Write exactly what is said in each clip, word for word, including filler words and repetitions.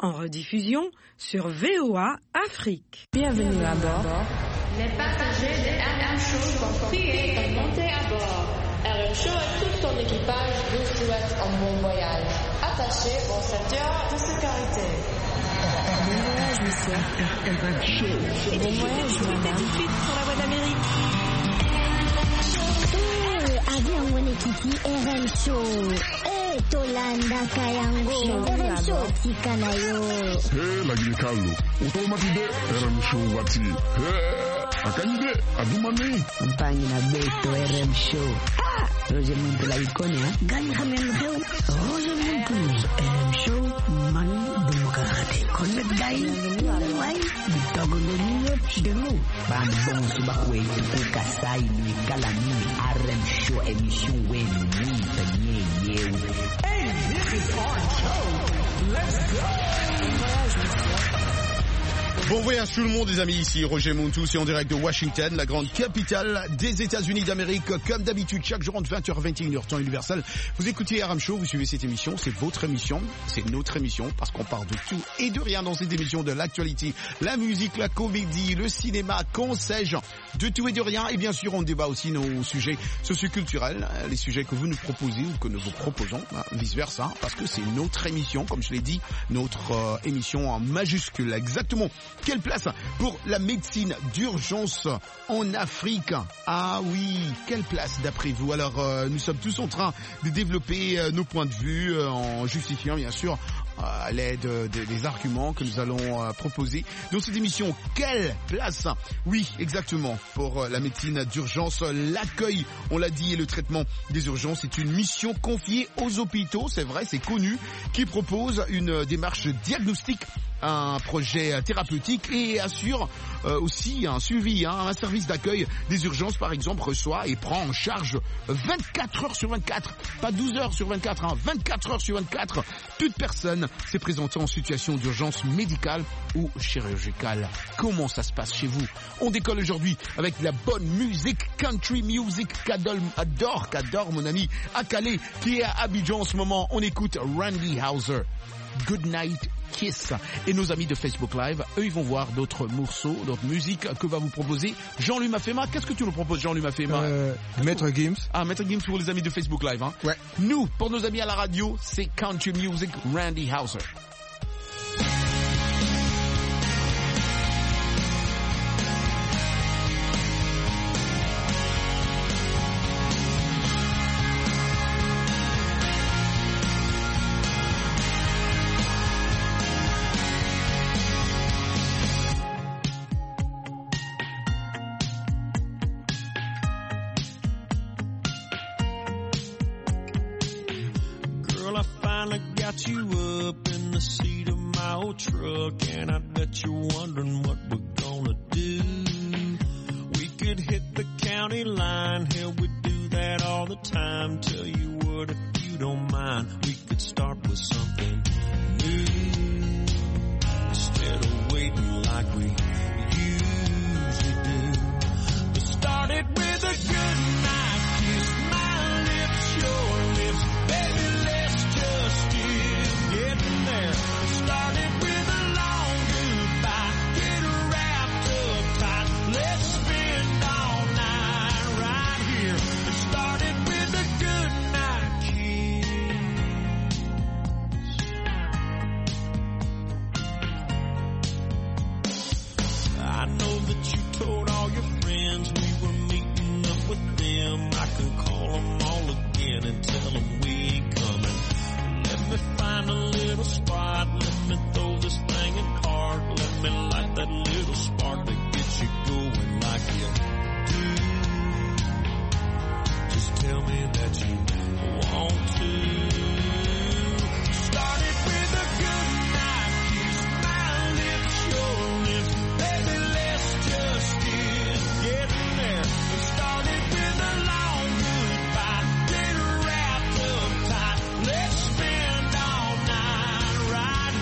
en rediffusion sur V O A Afrique. Bienvenue à bord. Les passagers de R M Show sont priés de monter à bord. R M Show et tout son équipage vous souhaitent un bon voyage. Attachez vos ceintures de sécurité. Bon voyage, monsieur. R M Show. Bon voyage, madame. Tout de suite pour la voie d'Amérique. Avion Wenekiti R M Show. Eh, Tolanda Kayango. R M Show Tikanayo. Hey, lagi kalu. Otomatide R M Show wati. Hey, akanyide adumani. Mpangi na beto R M Show. Ah, Roger Muntu la ikoni ha. Gani khamen heu. Roger Muntu R M Show man demokrate. Connect dai. Wai, bitago nyo chidenu. Ban bon subakwe ku kasai ni kalani R M Show emission when we tanye yeu. Hey, this is our show. Let's go. Bon voyage tout le monde les amis, ici Roger Montou, c'est en direct de Washington, la grande capitale des États-Unis d'Amérique. Comme d'habitude, chaque jour entre vingt heures et vingt et une heures, temps universel. Vous écoutez R M Show, vous suivez cette émission, c'est votre émission, c'est notre émission, parce qu'on parle de tout et de rien dans cette émission, de l'actualité, la musique, la comédie, le cinéma, qu'en sais-je, de tout et de rien. Et bien sûr, on débat aussi nos sujets socioculturels, les sujets que vous nous proposez ou que nous vous proposons, vice versa, parce que c'est notre émission, comme je l'ai dit, notre euh, émission en majuscule, exactement. Quelle place pour la médecine d'urgence en Afrique? Ah oui, quelle place d'après vous? Alors, euh, nous sommes tous en train de développer euh, nos points de vue euh, en justifiant, bien sûr, euh, à l'aide euh, de, des arguments que nous allons euh, proposer dans cette émission. Quelle place? Oui, exactement, pour euh, la médecine d'urgence. L'accueil, on l'a dit, et le traitement des urgences est une mission confiée aux hôpitaux, c'est vrai, c'est connu, qui propose une démarche diagnostique, un projet thérapeutique et assure euh, aussi un suivi, hein, un service d'accueil des urgences par exemple reçoit et prend en charge vingt-quatre heures sur vingt-quatre, pas douze heures sur vingt-quatre, hein, vingt-quatre heures sur vingt-quatre, toute personne s'est présentée en situation d'urgence médicale ou chirurgicale. Comment ça se passe chez vous? On décolle aujourd'hui avec de la bonne musique, country music qu'adore, adore, qu'adore mon ami Akale qui est à Abidjan en ce moment. On écoute Randy Houser, Good Night Kiss. Et nos amis de Facebook Live, eux, ils vont voir d'autres morceaux, d'autres musiques que va vous proposer Jean-Louis Mafema. Qu'est-ce que tu nous proposes, Jean-Louis Mafema? euh, Maître Gims. Ah, Maître Gims pour les amis de Facebook Live, hein. Ouais. Nous, pour nos amis à la radio, c'est Country Music, Randy Houser. Got you up in the seat of my old truck, and I bet you're wondering what we're gonna do. We could hit the county line, hell, we do that all the time. Tell you what, if you don't mind, we could start with something new, instead of waiting like we usually do. We started with a good night kiss, my lips, your lips, baby. Getting there. Started with a long goodbye. Get wrapped up tight. Let's spend all night right here. It started with a good night kiss. I know that you told all your friends we were meeting up with them. I can call them all again and tell them we ain't coming. Let me find a little spot, let me throw this thing in park, let me light that little spark that gets you going like you do. Just tell me that you want to. Started with a good night kiss, my lips, your lips, baby, let's just kiss. Getting there. Started with a long goodbye, get wrapped up tight, let's spend all night right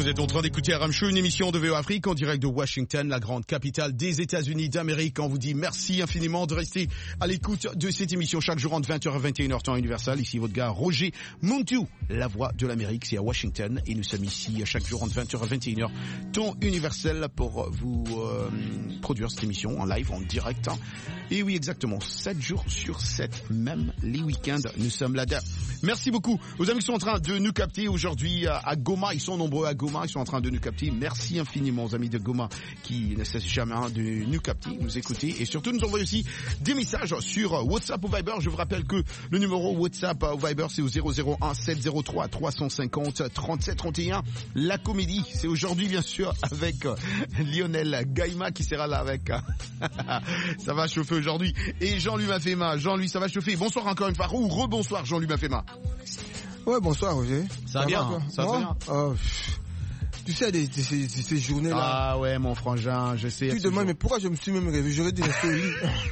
Vous êtes en train d'écouter R M Show, une émission de V O Afrique en direct de Washington, la grande capitale des États-Unis d'Amérique. On vous dit merci infiniment de rester à l'écoute de cette émission chaque jour entre vingt heures et vingt et une heures temps universel. Ici votre gars Roger Montou, la voix de l'Amérique, c'est à Washington et nous sommes ici chaque jour entre vingt heures et vingt et une heures temps universel pour vous euh, produire cette émission en live, en direct. Et oui, exactement, sept jours sur sept, même les week-ends, nous sommes là-dedans. Merci beaucoup aux amis qui sont en train de nous capter aujourd'hui à Goma. Ils sont nombreux à Goma, ils sont en train de nous capter. Merci infiniment aux amis de Goma qui ne cessent jamais de nous capter, nous écouter et surtout nous envoyer aussi des messages sur WhatsApp ou Viber. Je vous rappelle que le numéro WhatsApp ou Viber c'est au zéro zéro un sept zéro trois trois cent cinquante trente-sept trente et un. La comédie, c'est aujourd'hui bien sûr avec Lionel Gaïma qui sera là avec. Ça va chauffer aujourd'hui. Et Jean-Louis Mafema. Jean-Louis, ça va chauffer. Bonsoir encore une fois. Ou rebonsoir Jean-Louis Mafema. Ouais, bonsoir Roger. Ça va bien, va, ça va bien. Oh, tu sais, des, des, ces, ces journées-là. Ah ouais, mon frangin, je sais. Tu te demandes, mais pourquoi je me suis même réveillé? J'aurais dû rester au lit.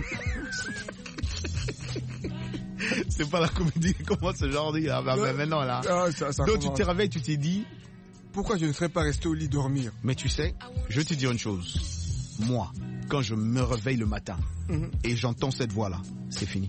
C'est pas la comédie qui commence aujourd'hui, là. Bah, bah, maintenant, là. Ah, ça, ça Donc, tu te réveilles, tu t'es dit. Pourquoi je ne serais pas resté au lit dormir? Mais tu sais, je vais te dire une chose. Moi, quand je me réveille le matin, mm-hmm. et j'entends cette voix-là, c'est fini.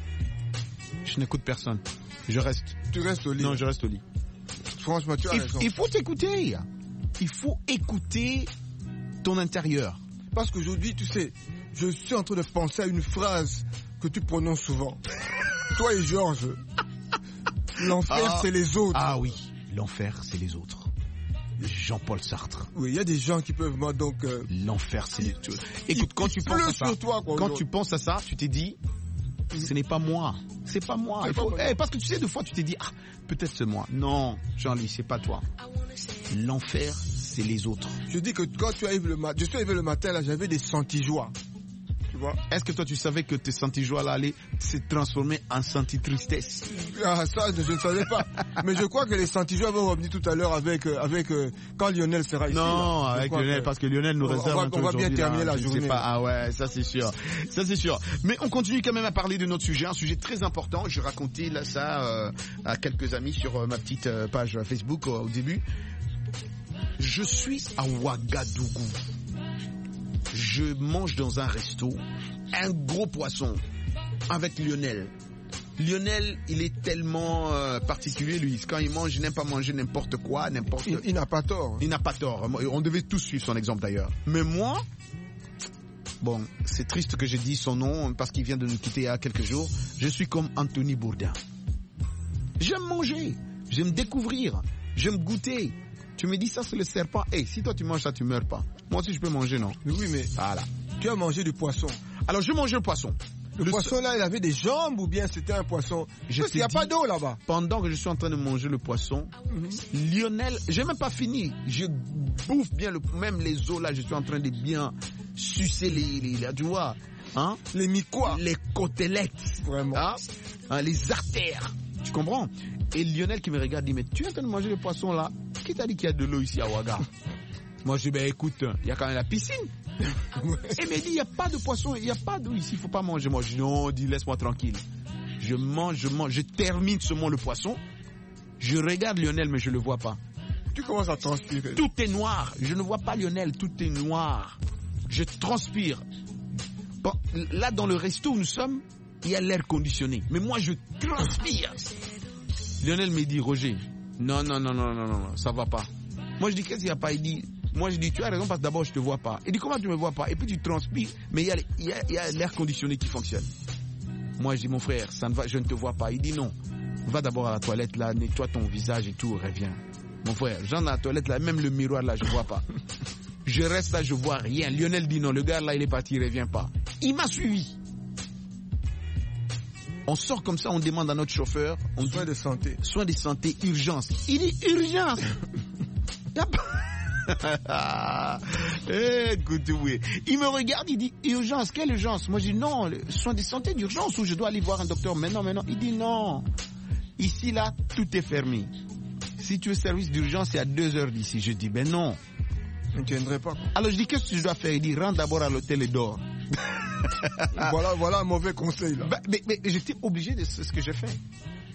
Je n'écoute personne. Je reste. Tu restes au lit? Non, je reste au lit. Franchement, tu as il, raison. Il faut t'écouter. Il faut écouter ton intérieur. Parce qu'aujourd'hui, tu sais, je suis en train de penser à une phrase que tu prononces souvent. Toi et Georges, l'enfer, ah, c'est les autres. Ah oui, l'enfer, c'est les autres. Jean-Paul Sartre. Oui, il y a des gens qui peuvent, moi, donc... Euh, l'enfer, c'est les autres. Écoute, quand tu penses à ça, toi, quoi, quand tu penses à ça, tu t'es dit... Ce n'est pas moi. C'est pas moi. Il faut, eh, parce que tu sais, deux fois, tu t'es dit, ah, peut-être c'est moi. Non, Jean-Louis, c'est pas toi. L'enfer, c'est les autres. Je dis que quand tu arrives le matin, je suis arrivé le matin, là, j'avais des senti-joie. Tu vois? Est-ce que toi, tu savais que tes senti-joie, là, allaient se transformer en senti-tristesse? Ah, ça, je ne savais pas. Mais je crois que les senti-joie vont revenir tout à l'heure avec, avec, euh, quand Lionel sera ici. Non, là. avec Lionel, que, parce que Lionel nous réserve on va, un truc. On va bien terminer là, la journée. Sais pas. Ah ouais, ça c'est sûr. Ça c'est sûr. Mais on continue quand même à parler de notre sujet, un sujet très important. Je racontais là ça euh, à quelques amis sur euh, ma petite euh, page Facebook euh, au début. Je suis à Ouagadougou. Je mange dans un resto un gros poisson avec Lionel. Lionel, il est tellement euh, particulier, lui. Quand il mange, il n'aime pas manger n'importe quoi, n'importe... Il, il n'a pas tort. Il n'a pas tort. On devait tous suivre son exemple d'ailleurs. Mais moi, bon, c'est triste que j'ai dit son nom parce qu'il vient de nous quitter il y a quelques jours. Je suis comme Anthony Bourdain. J'aime manger, j'aime découvrir, j'aime goûter. Tu me dis ça, c'est le serpent. Hey, si toi tu manges ça, tu meurs pas. Moi aussi, je peux manger, non? Mais oui, mais voilà. Tu as mangé du poisson. Alors, je mangeais le poisson. Le, le poisson là, il avait des jambes ou bien c'était un poisson? Je Parce qu'il n'y a pas d'eau là-bas. Pendant que je suis en train de manger le poisson, mm-hmm. Lionel, j'ai même pas fini. Je bouffe bien le, même les os là. Je suis en train de bien sucer les, les, les tu vois, hein? Les mi-quoi? Les côtelettes. Vraiment. Hein? Hein, les artères. Tu comprends? Et Lionel qui me regarde dit, mais tu es en train de manger le poisson là? Qui t'a dit qu'il y a de l'eau ici à Ouaga? Moi je dis, ben écoute, il y a quand même la piscine. Et il me dit, il n'y a pas de poisson, il n'y a pas d'eau ici, il ne faut pas manger. Moi je dis, non, dis, laisse-moi tranquille. Je mange, je mange, je termine seulement le poisson. Je regarde Lionel, mais je ne le vois pas. Tu commences à transpirer. Tout est noir. Je ne vois pas Lionel, tout est noir. Je transpire. Bon, là, dans le resto où nous sommes, il y a l'air conditionné. Mais moi, je transpire. Lionel me dit, Roger, non, non, non, non, non, non, ça va pas. Moi, je dis, qu'est-ce qu'il n'y a pas? Il dit, moi, je dis, tu as raison parce que d'abord, je te vois pas. Il dit, comment tu me vois pas? Et puis, tu transpires, mais il y a, il y a, il y a l'air conditionné qui fonctionne. Moi, je dis, mon frère, ça ne va, je ne te vois pas. Il dit, non, va d'abord à la toilette, là, nettoie ton visage et tout, reviens. Mon frère, j'en à la toilette, là, même le miroir, là, je vois pas. Je reste là, je vois rien. Lionel dit, non, le gars, là, il est parti, il revient pas. Il m'a suivi. On sort comme ça, on demande à notre chauffeur. On soins de santé. Soins de santé, urgence. Il dit urgence. Écoute, oui. Il me regarde, il dit urgence. Quelle urgence? Moi, je dis non, soins de santé d'urgence où je dois aller voir un docteur. Mais non, mais non. Il dit non. Ici, là, tout est fermé. Si tu es service d'urgence, c'est à deux heures d'ici. Je dis, ben non. Je ne tiendrai pas. Alors, je dis, qu'est-ce que je dois faire? Il dit, rentre d'abord à l'hôtel et dors. voilà, voilà un mauvais conseil là. Bah, mais mais j'étais obligé de c'est ce que j'ai fait.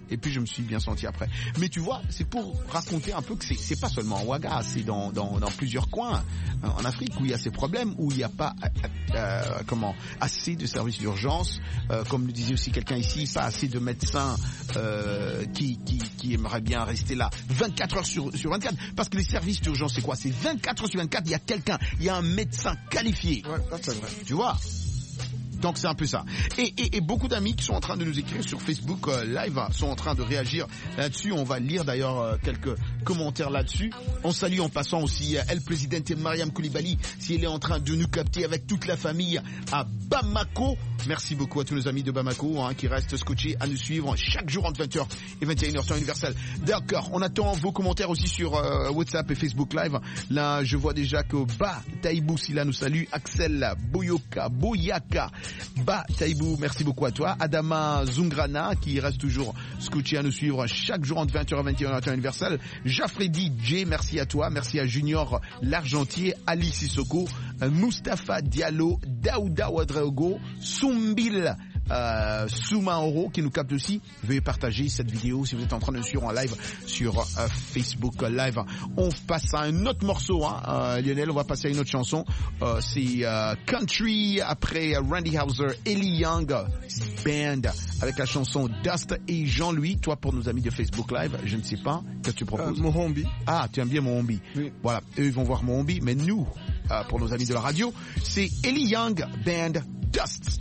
Et puis je me suis bien senti après. Mais tu vois, c'est pour raconter un peu que c'est, c'est pas seulement en Ouaga, c'est dans, dans, dans plusieurs coins euh, en Afrique où il y a ces problèmes, où il n'y a pas euh, comment assez de services d'urgence, euh, comme le disait aussi quelqu'un ici, pas assez de médecins euh, qui, qui, qui aimeraient bien rester là vingt-quatre heures sur, sur vingt-quatre. Parce que les services d'urgence, c'est quoi? C'est vingt-quatre heures sur vingt-quatre, il y a quelqu'un, il y a un médecin qualifié. Ouais, ça c'est vrai. Tu vois? Donc c'est un peu ça. Et, et, et beaucoup d'amis qui sont en train de nous écrire sur Facebook euh, Live sont en train de réagir là-dessus. On va lire d'ailleurs euh, quelques commentaires là-dessus. On salue en passant aussi euh, El Presidente Mariam Koulibaly, si elle est en train de nous capter avec toute la famille à Bamako. Merci beaucoup à tous nos amis de Bamako hein, qui restent scotchés à nous suivre chaque jour entre vingt heures et vingt et une heures temps universel. D'accord, on attend vos commentaires aussi sur euh, WhatsApp et Facebook Live. Là, je vois déjà que Ba Taïbou Silla nous salue. Axel Boyoka, Boyaka, Ba Taïbou, merci beaucoup à toi. Adama Zungrana qui reste toujours scotché à nous suivre chaque jour entre vingt heures et vingt et une heures temps universel. Jafredi J, merci à toi. Merci à Junior L'Argentier, Ali Sissoko, Mustapha Diallo, Daouda Ouadraogo, Sumbil Euh, Soumaoro qui nous capte aussi. Veuillez partager cette vidéo si vous êtes en train de suivre en live sur euh, Facebook Live. On passe à un autre morceau hein, euh, Lionel, on va passer à une autre chanson. euh, c'est euh, Country après Randy Houser, Ellie Young Band avec la chanson Dust. Et Jean-Louis, toi pour nos amis de Facebook Live, je ne sais pas, qu'est-ce que tu proposes? euh, Mohombi. Ah, tu aimes bien Mohombi. Oui. Voilà, eux ils vont voir Mohombi, mais nous euh, pour nos amis de la radio, c'est Ellie Young Band Dust.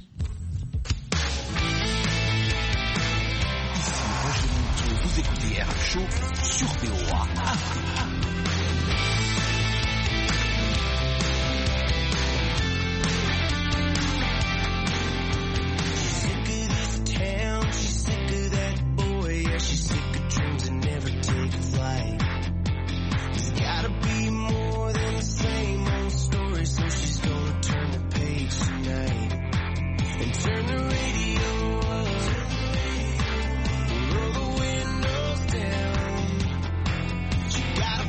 Vous écoutez R F Show sur V O A. Got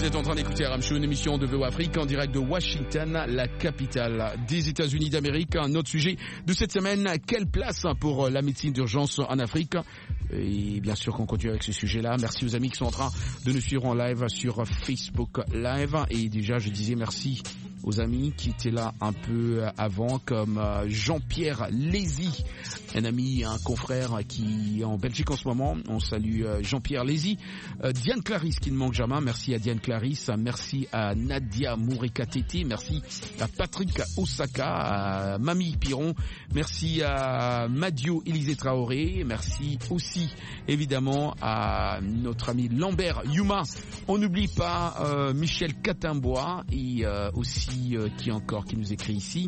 Vous êtes en train d'écouter R M Show, une émission de V O Afrique en direct de Washington, la capitale des États-Unis d'Amérique. Un autre sujet de cette semaine, quelle place pour la médecine d'urgence en Afrique? Et bien sûr qu'on continue avec ce sujet-là. Merci aux amis qui sont en train de nous suivre en live sur Facebook Live. Et déjà, je disais merci aux amis qui étaient là un peu avant, comme Jean-Pierre Lézy, un ami, un confrère qui est en Belgique en ce moment. On salue Jean-Pierre Lézy. Diane Clarisse qui ne manque jamais. Merci à Diane Clarisse. Merci à Nadia Moureka-Tété. Merci à Patrick Osaka, à Mamie Piron. Merci à Madio Élisée Traoré. Merci aussi évidemment à notre ami Lambert Yuma. On n'oublie pas euh, Michel Catimbois et euh, aussi euh, qui encore qui nous écrit ici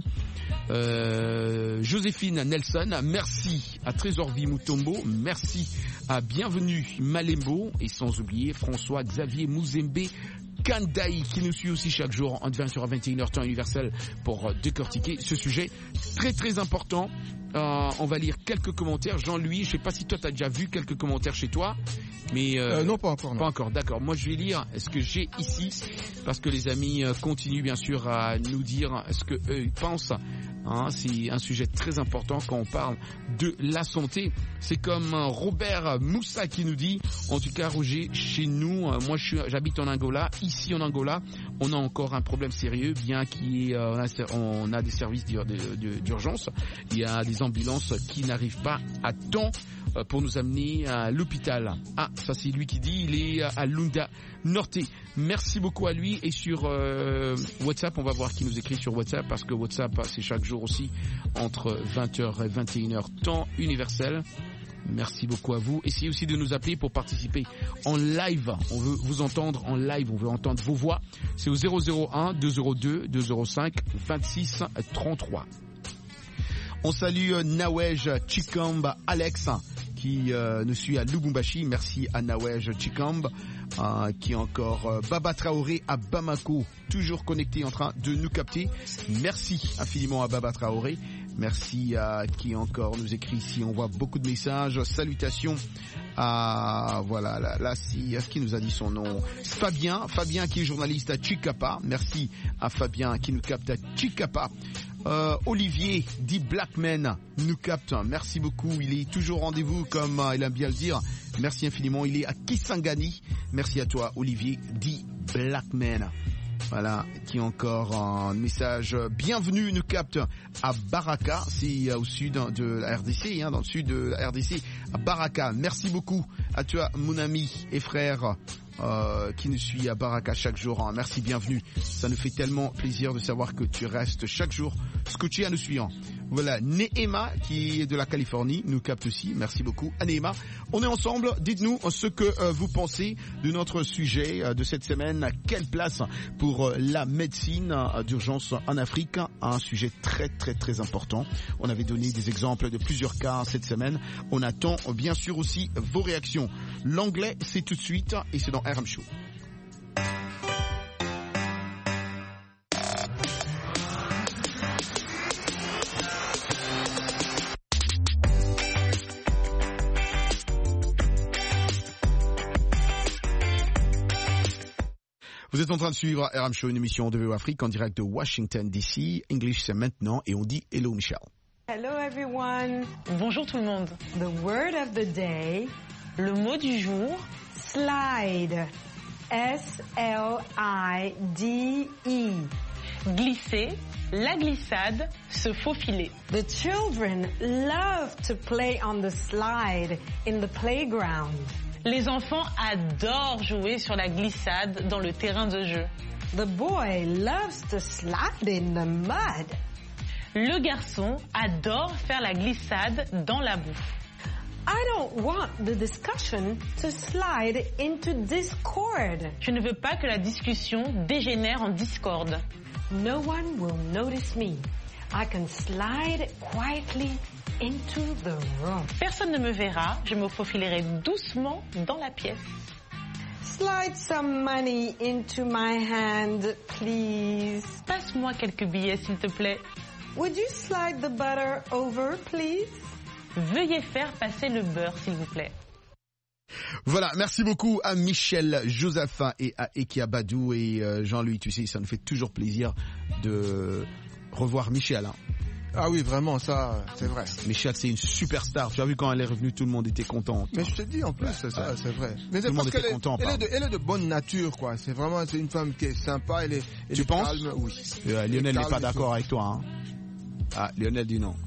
euh, Joséphine Nelson. Merci à Trésorvie Mutombo. Merci à Bienvenue Malembo et sans oublier François Xavier Mouzembe Kandaï qui nous suit aussi chaque jour en vingt heures à vingt et une heures temps universel pour euh, décortiquer ce sujet très très important. Euh, on va lire quelques commentaires. Jean-Louis, je sais pas si toi tu as déjà vu quelques commentaires chez toi, mais euh, euh, non pas encore. Non. Pas encore, d'accord. Moi je vais lire ce que j'ai ici parce que les amis euh, continuent bien sûr à nous dire ce que eux pensent. Hein, c'est un sujet très important quand on parle de la santé. C'est comme euh, Robert Moussa qui nous dit, en tout cas Roger, chez nous, euh, moi je suis, j'habite en Angola. Ici en Angola, on a encore un problème sérieux, bien qu'il y ait, euh, on a des services d'urgence. Il y a des ambulances qui n'arrivent pas à temps euh, pour nous amener à l'hôpital. Ah, ça c'est lui qui dit, il est à Lunda Norte. Merci beaucoup à lui. Et sur euh, WhatsApp, on va voir qui nous écrit sur WhatsApp, parce que WhatsApp c'est chaque jour aussi entre vingt heures et vingt et une heures temps universel. Merci beaucoup à vous. Essayez aussi de nous appeler pour participer en live. On veut vous entendre en live, on veut entendre vos voix. C'est au zéro zéro un deux zéro deux deux zéro cinq vingt-six trente-trois. On salue Nawej Chikamb Alex qui euh, nous suit à Lubumbashi. Merci à Nawej Chikamb. Euh, qui est encore euh, Baba Traoré à Bamako, toujours connecté en train de nous capter. Merci infiniment à Baba Traoré. Merci à qui encore nous écrit ici. On voit beaucoup de messages. Salutations à voilà là, là si qui nous a dit son nom. Fabien, Fabien qui est journaliste à Chikapa. Merci à Fabien qui nous capte à Chikapa. Euh, Olivier dit Blackman nous capte. Merci beaucoup. Il est toujours au rendez-vous comme euh, il aime bien le dire. Merci infiniment. Il est à Kisangani. Merci à toi Olivier dit Blackman. Voilà, qui est encore un message. Bienvenue, nous capte à Baraka, c'est au sud de la R D C, hein, dans le sud de la R D C, à Baraka. Merci beaucoup à toi, mon ami et frère, euh, qui nous suit à Baraka chaque jour. Hein. Merci, bienvenue. Ça nous fait tellement plaisir de savoir que tu restes chaque jour scotché à nous suivre. Voilà, Neema qui est de la Californie nous capte aussi. Merci beaucoup à Neema. On est ensemble. Dites-nous ce que euh, vous pensez de notre sujet euh, de cette semaine. Quelle place pour euh, la médecine euh, d'urgence en Afrique? Un sujet très très très important. On avait donné des exemples de plusieurs cas cette semaine. On attend bien sûr aussi vos réactions. L'anglais, c'est tout de suite et c'est dans R M Show. Vous êtes en train de suivre R M Show, une émission de V O Afrique en direct de Washington D C. English, c'est maintenant et on dit hello Michel. Hello everyone. Bonjour tout le monde. The word of the day. Le mot du jour. Slide. S L I D E. Glisser, la glissade, se faufiler. The children love to play on the slide in the playground. Les enfants adorent jouer sur la glissade dans le terrain de jeu. The boy loves to slide in the mud. Le garçon adore faire la glissade dans la boue. I don't want the discussion to slide into discord. Je ne veux pas que la discussion dégénère en discorde. No one will notice me. I can slide quietly into the room. Personne ne me verra, je me faufilerai doucement dans la pièce. Slide some money into my hand, please. Passe-moi quelques billets, s'il te plaît. Would you slide the butter over, please? Veuillez faire passer le beurre, s'il vous plaît. Voilà, merci beaucoup à Michel Josaphin et à Ekia Badou et euh, Jean-Louis. Tu sais, ça nous fait toujours plaisir de revoir Michel. Hein. Ah oui, vraiment, ça, c'est vrai. Michel, c'est une superstar. Tu as vu quand elle est revenue, tout le monde était content. Mais je te dis, en plus, ouais, c'est ça, ouais. C'est vrai. Mais c'est parce qu'elle est, content, elle, est de, elle est de bonne nature, quoi. C'est vraiment, c'est une femme qui est sympa, elle est, elle tu est penses calme. Oui. Euh, Lionel n'est pas d'accord avec toi, hein. Ah, Lionel dit non.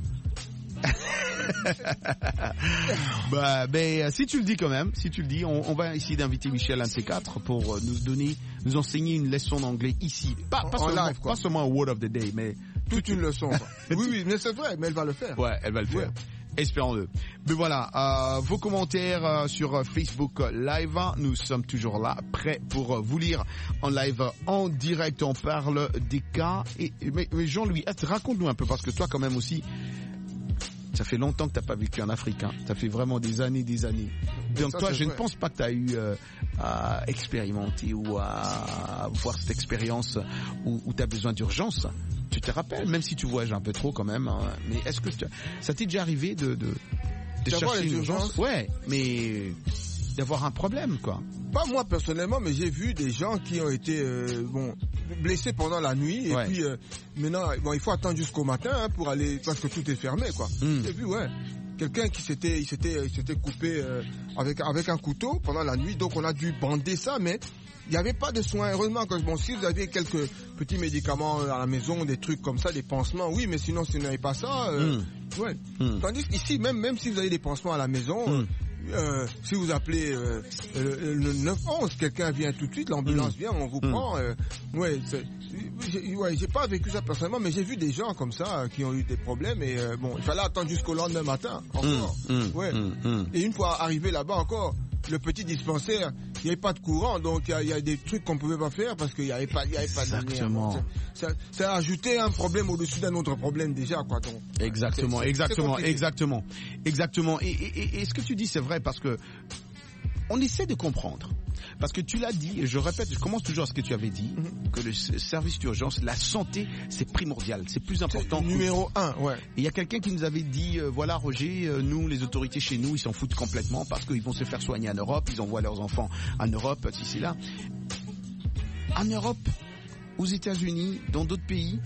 bah, ben, si tu le dis quand même, si tu le dis, on, on va essayer d'inviter Michel, un de ces quatre, pour nous donner, nous enseigner une leçon d'anglais ici. Pas, pas, en seulement, live, quoi. Pas seulement un word of the day, mais toute une leçon. oui, oui, mais c'est vrai, mais elle va le faire. Ouais, elle va le faire. Ouais. Espérons-le. Mais voilà, euh, vos commentaires euh, sur Facebook Live, nous sommes toujours là, prêts pour vous lire en live, en direct. On parle des cas. Et, mais, mais Jean-Louis, raconte-nous un peu, parce que toi quand même aussi, ça fait longtemps que tu n'as pas vécu en Afrique. Hein. Ça fait vraiment des années, des années. Donc ça, toi, je vrai. ne pense pas que tu as eu euh, à expérimenter ou à voir cette expérience où, où tu as besoin d'urgence. Tu te rappelles, même si tu voyages un peu trop quand même. Hein, mais est-ce que tu, ça t'est déjà arrivé de, de, de chercher une urgence? Ouais, mais d'avoir un problème, quoi. Pas moi personnellement, mais j'ai vu des gens qui ont été euh, bon blessés pendant la nuit et ouais. puis euh, maintenant bon il faut attendre jusqu'au matin hein, pour aller parce que tout est fermé, quoi. Mm. J'ai vu ouais quelqu'un qui s'était il s'était il s'était coupé euh, avec avec un couteau pendant la nuit, donc on a dû bander ça, mais il n'y avait pas de soins. Heureusement que bon, si vous aviez quelques petits médicaments à la maison, des trucs comme ça, des pansements, oui, mais sinon si vous n'avez pas ça, euh, mm. ouais. Mm. Tandis qu'ici, même même si vous avez des pansements à la maison. Mm. Euh, si vous appelez euh, le, le neuf onze, quelqu'un vient tout de suite, l'ambulance mmh. vient, on vous mmh. prend. Euh, ouais, j'ai, ouais, j'ai pas vécu ça personnellement, mais j'ai vu des gens comme ça euh, qui ont eu des problèmes et euh, bon, il fallait attendre jusqu'au lendemain matin encore. Mmh. Ouais. Mmh. Et une fois arrivé là-bas encore, le petit dispensaire, il n'y avait pas de courant, donc il y, y a des trucs qu'on pouvait pas faire parce qu'il n'y avait pas, il y avait pas de lumière. Ça, ça a ajouté un problème au-dessus d'un autre problème déjà, quoi. Donc, exactement, c'est, exactement, c'est exactement, exactement. Et, et, et, et ce que tu dis, c'est vrai parce que on essaie de comprendre. Parce que tu l'as dit, et je répète, je commence toujours à ce que tu avais dit, mm-hmm. que le service d'urgence, la santé, c'est primordial, c'est plus important. C'est numéro un, ouais. Il y a quelqu'un qui nous avait dit, euh, voilà Roger, euh, nous, les autorités chez nous, ils s'en foutent complètement parce qu'ils vont se faire soigner en Europe, ils envoient leurs enfants en Europe, ici, là. En Europe, aux États-Unis, dans d'autres pays,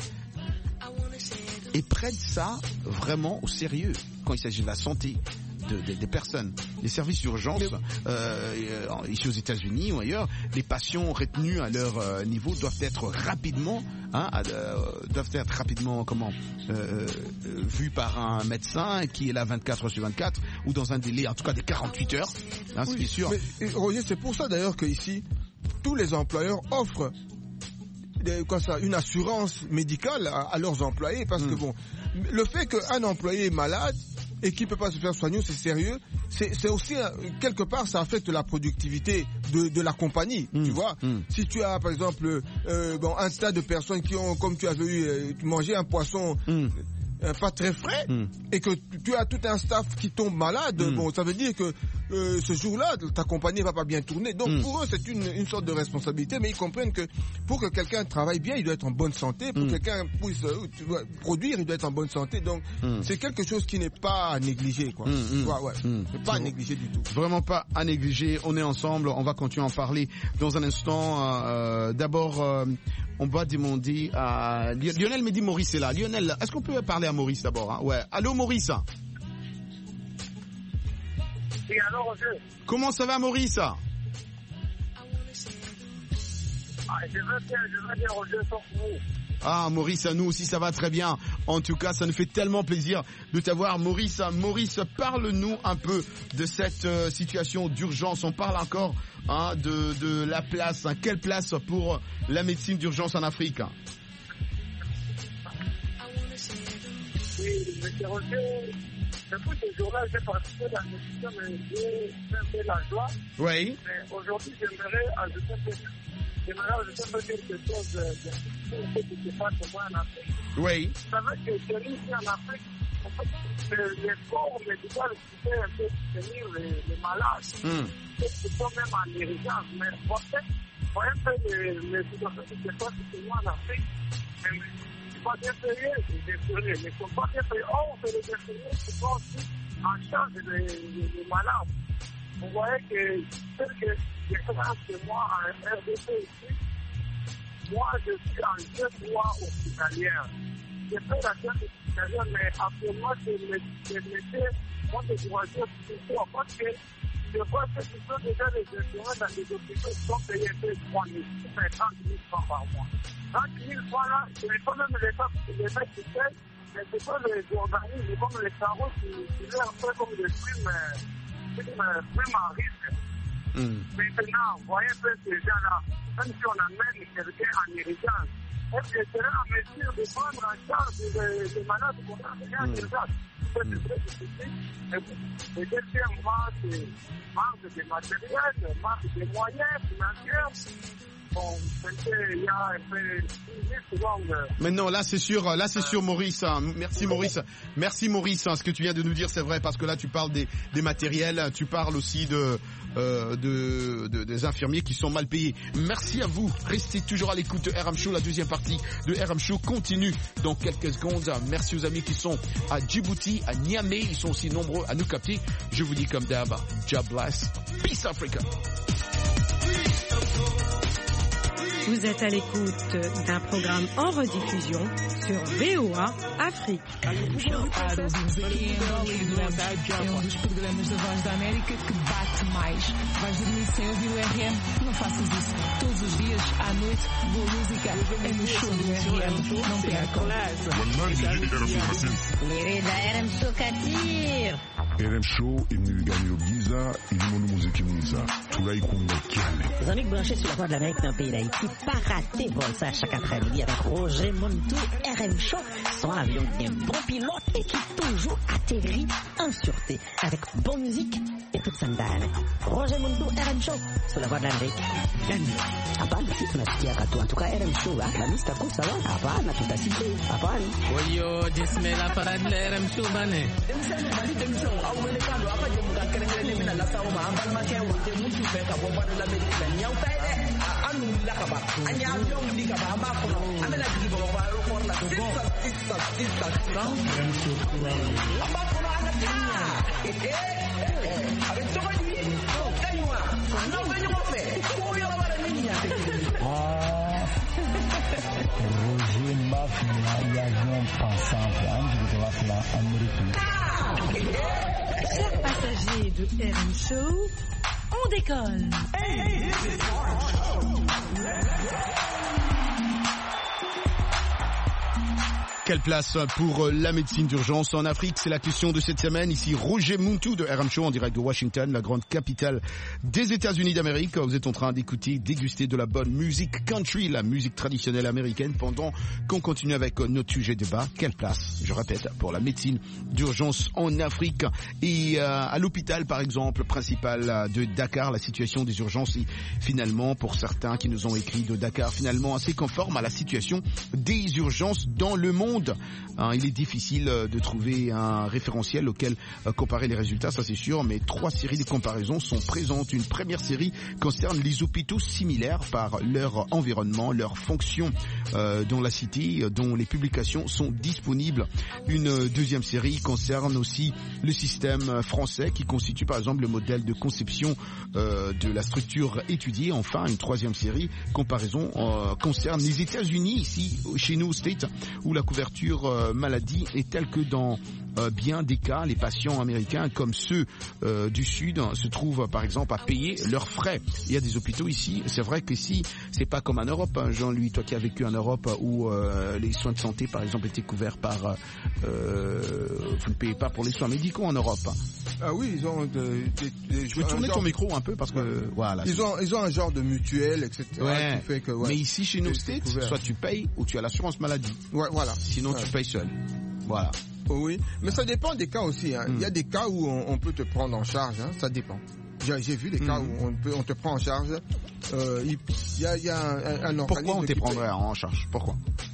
et prennent ça vraiment au sérieux quand il s'agit de la santé. De, de, des personnes, les services d'urgence euh, ici aux États-Unis ou ailleurs, les patients retenus à leur euh, niveau doivent être rapidement, hein, euh, doivent être rapidement comment euh, euh, vus par un médecin qui est là vingt-quatre heures sur vingt-quatre ou dans un délai en tout cas de quarante-huit heures, hein, oui, ce qui est sûr. Mais, Roger, c'est pour ça d'ailleurs que ici tous les employeurs offrent des, quoi ça, une assurance médicale à, à leurs employés parce mmh. que bon, le fait qu'un employé est malade et qui peut pas se faire soigner, c'est sérieux. C'est, c'est aussi quelque part, ça affecte la productivité de, de la compagnie. Mmh, tu vois, mmh. si tu as par exemple euh, bon, un tas de personnes qui ont, comme tu avais eu, euh, mangé un poisson. Mmh. Euh, pas très frais mm. et que tu as tout un staff qui tombe malade, mm. bon, ça veut dire que euh, ce jour-là, ta compagnie va pas bien tourner. Donc mm. pour eux, c'est une, une sorte de responsabilité, mais ils comprennent que pour que quelqu'un travaille bien, il doit être en bonne santé. Pour mm. que quelqu'un puisse euh, produire, il doit être en bonne santé. Donc mm. c'est quelque chose qui n'est pas à négliger, quoi. Mm. Ouais, ouais. Mm. Pas à négliger du tout. Vraiment pas à négliger. On est ensemble, on va continuer à en parler dans un instant. Euh, d'abord, euh, on va demander à Lionel me dit Maurice est là. Lionel, est-ce qu'on peut parler à Maurice d'abord, hein? Ouais. Allô Maurice. Oui, allô Roger. Comment ça va Maurice? Ah, je veux bien, je veux bien Roger, sans vous. Ah Maurice, nous aussi ça va très bien. En tout cas, ça nous fait tellement plaisir de t'avoir Maurice. Maurice, parle-nous un peu de cette euh, situation d'urgence. On parle encore hein, de, de la place. Hein. Quelle place pour la médecine d'urgence en Afrique? Oui, monsieur Roger, depuis ce jour-là, j'ai participé dans l'émission, mais j'ai un peu la joie. Oui. Mais aujourd'hui, j'aimerais ajouter un peu, j'aimerais ajouter un peu quelque chose de ce qui se passe au moins en Afrique. Oui. Vous savez que chez nous, ici en Afrique, en fait, les corps médicaux qui fait un peu soutenir les, les malades, mm. qui sont même en urgence, mais en fait, pour un peu les, les situations qui se passent chez nous en Afrique, mais, pas bien payés, les infirmiers, mais ils ne sont pas bien payés. Or, c'est les infirmiers qui sont aussi en charge des, des, des malades. vous voyez que quelques différences de moi en R D C ici, moi je suis en jeune droit hospitalière. J'ai fait la jeune hospitalière, mais actuellement je m'étais moins découragé pour parce que je vois que ce sont déjà des infirmiers dans des hôpitaux qui sont payés un peu trois mille, trente mille francs par mois. trente mille francs là, ce n'est pas même les mecs qui payent, mais c'est pas les organismes comme les carreaux qui sont un peu comme des primes, primes, primes à risque. Mm. Maintenant, vous voyez un peu ces gens-là, même si on amène quelqu'un en urgence, est-ce que c'est en mesure de prendre en charge des malades qu'on a déjà en urgence? C'est très difficile. Et deuxièmement, c'est manque de matériel, manque de moyens financiers. Bon, il y a un peu mais non, là c'est sûr, là c'est sûr Maurice, hein. Merci Maurice, merci Maurice, hein. Ce que tu viens de nous dire c'est vrai parce que là tu parles des, des matériels, tu parles aussi de, euh, de, de des infirmiers qui sont mal payés. Merci à vous, restez toujours à l'écoute de R M Show, la deuxième partie de R M Show continue dans quelques secondes. Merci aux amis qui sont à Djibouti, à Niamey, ils sont aussi nombreux à nous capter. Je vous dis comme d'hab, God bless, peace Africa. Vous êtes à l'écoute d'un programme en rediffusion sur V O A Afrique. É um dos programas da Voz da América que bate mais. Vais dormir sem ouvir o R M? Não faças isso. Todos os dias, à noite, boa música é no show do R M. Não percam. Lirida R M Show Katir. R M Show imniliganyo giza ilimono muziki mwiza tulai kumba kiane. Les amis branchés sur la Voix de l'Amérique dans le pays d'Haïti, pas rater vol ça chaque après-midi avec Roger Montou, R M Show, son avion bien bon pilote et qui toujours atterrit en sûreté avec bonne musique et toute sandale. Roger Montou, R M Show, sur la Voix de l'Amérique. Gagne. Hapana, si tunasikia katu. En tout cas, R M Show, la lista kuu sawa. Hapana, tutasikia. Hapana. Oyo, dismela parade la R M Show bane. Roger Mafia, l'avion pensant en Amérique. Chers passagers de R M Show, on décolle. Hey, this is R M Show. Quelle place pour la médecine d'urgence en Afrique? C'est la question de cette semaine. Ici Roger Montou de R M Show en direct de Washington, la grande capitale des États-Unis d'Amérique. Vous êtes en train d'écouter, déguster de la bonne musique country, la musique traditionnelle américaine, pendant qu'on continue avec notre sujet de débat. Quelle place, je répète, pour la médecine d'urgence en Afrique? Et euh, à l'hôpital, par exemple, principal de Dakar, la situation des urgences est finalement, pour certains qui nous ont écrit de Dakar, finalement assez conforme à la situation des urgences dans le monde. Hein, il est difficile de trouver un référentiel auquel euh, comparer les résultats, ça c'est sûr, mais trois séries de comparaisons sont présentes. Une première série concerne les hôpitaux similaires par leur environnement, leur fonction euh, dans la cité, dont les publications sont disponibles. Une deuxième série concerne aussi le système français qui constitue par exemple le modèle de conception euh, de la structure étudiée. Enfin, une troisième série comparaison euh, concerne les États-Unis, ici chez nous au States, où la couverture Euh, maladie est telle que dans euh, bien des cas, les patients américains comme ceux euh, du Sud hein, se trouvent par exemple à payer leurs frais. Il y a des hôpitaux ici, c'est vrai qu'ici c'est pas comme en Europe, hein, Jean-Louis, toi qui as vécu en Europe où euh, les soins de santé par exemple étaient couverts par euh, vous ne payez pas pour les soins médicaux en Europe. Ah oui, ils ont de, de, de, je veux tourner ton micro un peu parce que ouais. voilà. Ils ont ils ont un genre de mutuelle, et cetera. Ouais. Qui fait que, ouais, mais ici chez nous States, soit tu payes ou tu as l'assurance maladie. Ouais, voilà. Sinon ouais. tu payes seul. Voilà. Oh oui, mais ça dépend des cas aussi. Hein. Mm. Il y a des cas où on, on peut te prendre en charge. Hein. Ça dépend. J'ai, j'ai vu des mm. cas où on peut on te prend en charge. Euh, il y a il y a un, un organisme. Pourquoi on te prendrait paye. en charge? Pourquoi?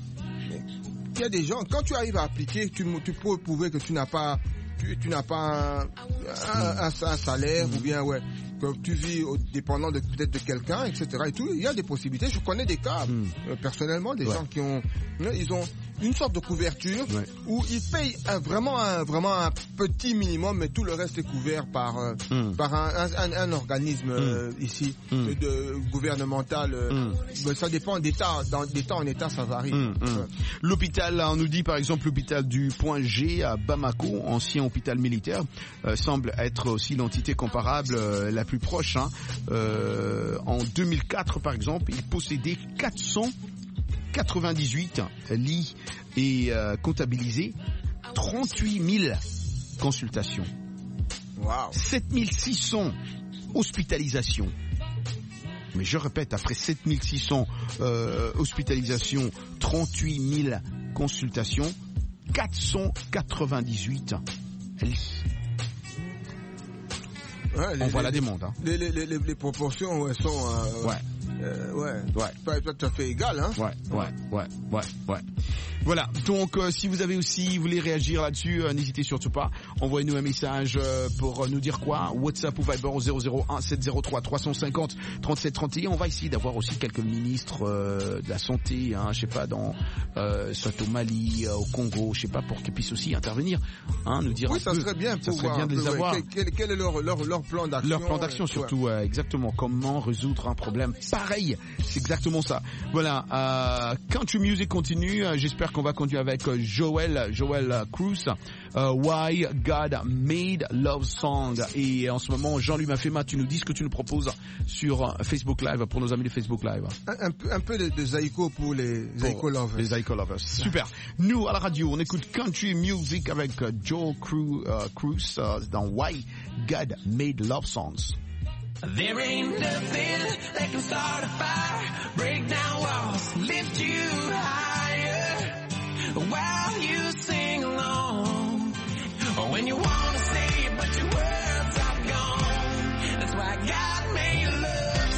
Il y a des gens, quand tu arrives à appliquer, tu, tu peux prouver que tu n'as pas tu, tu n'as pas un, un, un, un salaire mmh. ou bien ouais que tu vis au, dépendant de peut-être de quelqu'un, et cetera. Et tout, il y a des possibilités. Je connais des cas mmh. euh, personnellement, des ouais. gens qui ont, ils ont, une sorte de couverture ouais. où ils payent un, vraiment, un, vraiment un petit minimum, mais tout le reste est couvert par, euh, mm. par un, un, un organisme mm. euh, ici, mm. de, de, gouvernemental. Euh, mm. mais ça dépend d'État, d'État en État, ça varie. Mm. Mm. Ouais. L'hôpital, on nous dit par exemple l'hôpital du Point G à Bamako, ancien hôpital militaire, euh, semble être aussi l'entité comparable euh, la plus proche. Hein. Euh, en deux mille quatre, par exemple, il possédait quatre cent quatre-vingt-dix-huit lits et euh, comptabilisé trente-huit mille consultations. Wow. sept mille six cents hospitalisations. Mais je répète, après sept mille six cents euh, hospitalisations, trente-huit mille consultations, quatre cent quatre-vingt-dixhuit lits. Ouais, les, On voit les, la demande. Hein. Les, les, les, les proportions ouais, sont... Euh, ouais. Euh, ouais. Ouais. Pas tout à fait égal, hein. Ouais, ouais, ouais, ouais, ouais. Voilà. Donc, euh, si vous avez aussi, vous voulez réagir là-dessus, euh, n'hésitez surtout pas. Envoyez-nous un message euh, pour euh, nous dire quoi. WhatsApp ou Viber au zéro zéro un sept zéro trois trois cent cinquante trente-sept trente et un. On va essayer d'avoir aussi quelques ministres euh, de la santé, hein, je sais pas, dans euh, soit au Mali, euh, au Congo, je sais pas, pour qu'ils puissent aussi intervenir, hein, nous dire. Oui, un ça peu. serait bien. Ça pour serait bien de les ouais, avoir. Quel, quel est leur, leur, leur plan d'action? Leur plan d'action, surtout, ouais. euh, exactement. Comment résoudre un problème pareil. C'est exactement ça. Voilà. Euh, Country Music continue. Euh, J'espère qu'on va continuer avec euh, Joel, Joel euh, Cruz. Euh, Why God Made Love Song. Et en ce moment, Jean-Louis Mafema, tu nous dis ce que tu nous proposes sur Facebook Live pour nos amis de Facebook Live. Un, un peu, un peu de, de Zaiko pour les Zaiko Lovers. Les Zaiko Lovers. Super. Nous, à la radio, on écoute Country Music avec euh, Joel Cruz, euh, Cruz euh, dans Why God Made Love Songs. There ain't nothing that can start a fire, break down walls, lift you higher, while you sing along. Or when you wanna say it, but your words are gone. That's why God made a love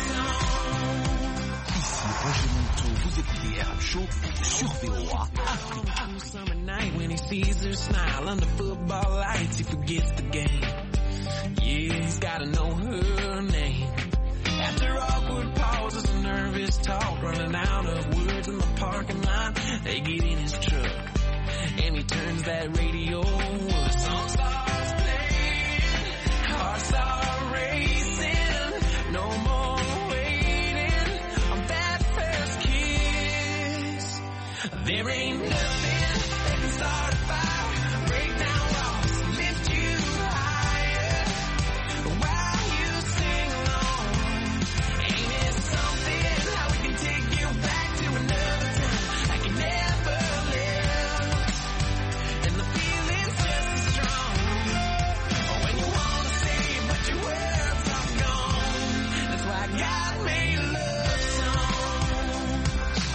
song. Ici Roger Monteau, vous écoutez R M Show sur V O A Afrique. Summer night when he sees her smile under football lights, he forgets the game. Yeah, he's gotta know her name. After awkward pauses and nervous talk, running out of words in the parking lot, they get in his truck, and he turns that radio up. Song starts playing, hearts start racing, no more waiting on that first kiss. There ain't nothing that can start a fire, break down walls, lift you higher, while you sing along. Ain't it something how we can take you back to another time like you never lived, and the feeling's just as strong. When you wanna say it, but your words are gone. That's why God made love songs.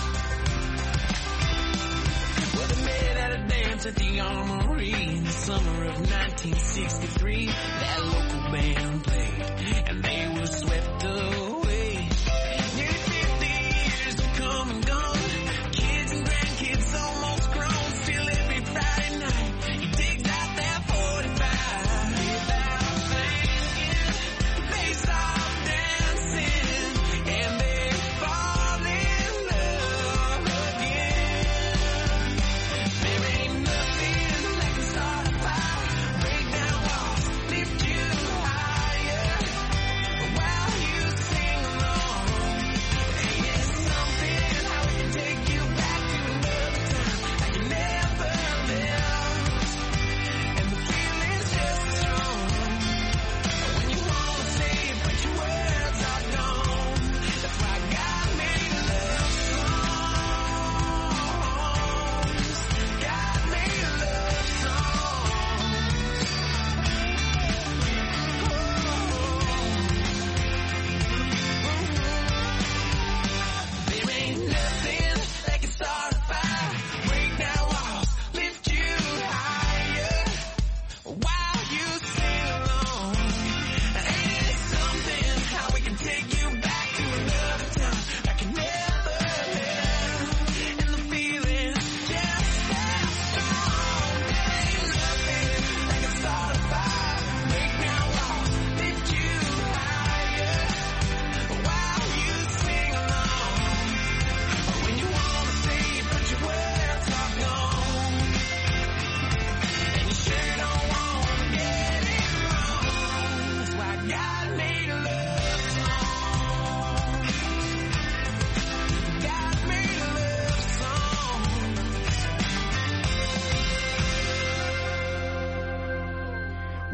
Well, they met at a dance at the Armory in the summer of nineteen sixty-three. That local band played, and they were swept away. Nearly fifty years have come and gone. Kids and grandkids almost grown. Still every Friday night, he digs out that forty-five. Without thinking, they start dancing, and they fall in love again. There ain't nothing that can start a fire, break down walls, lift you higher, while you sing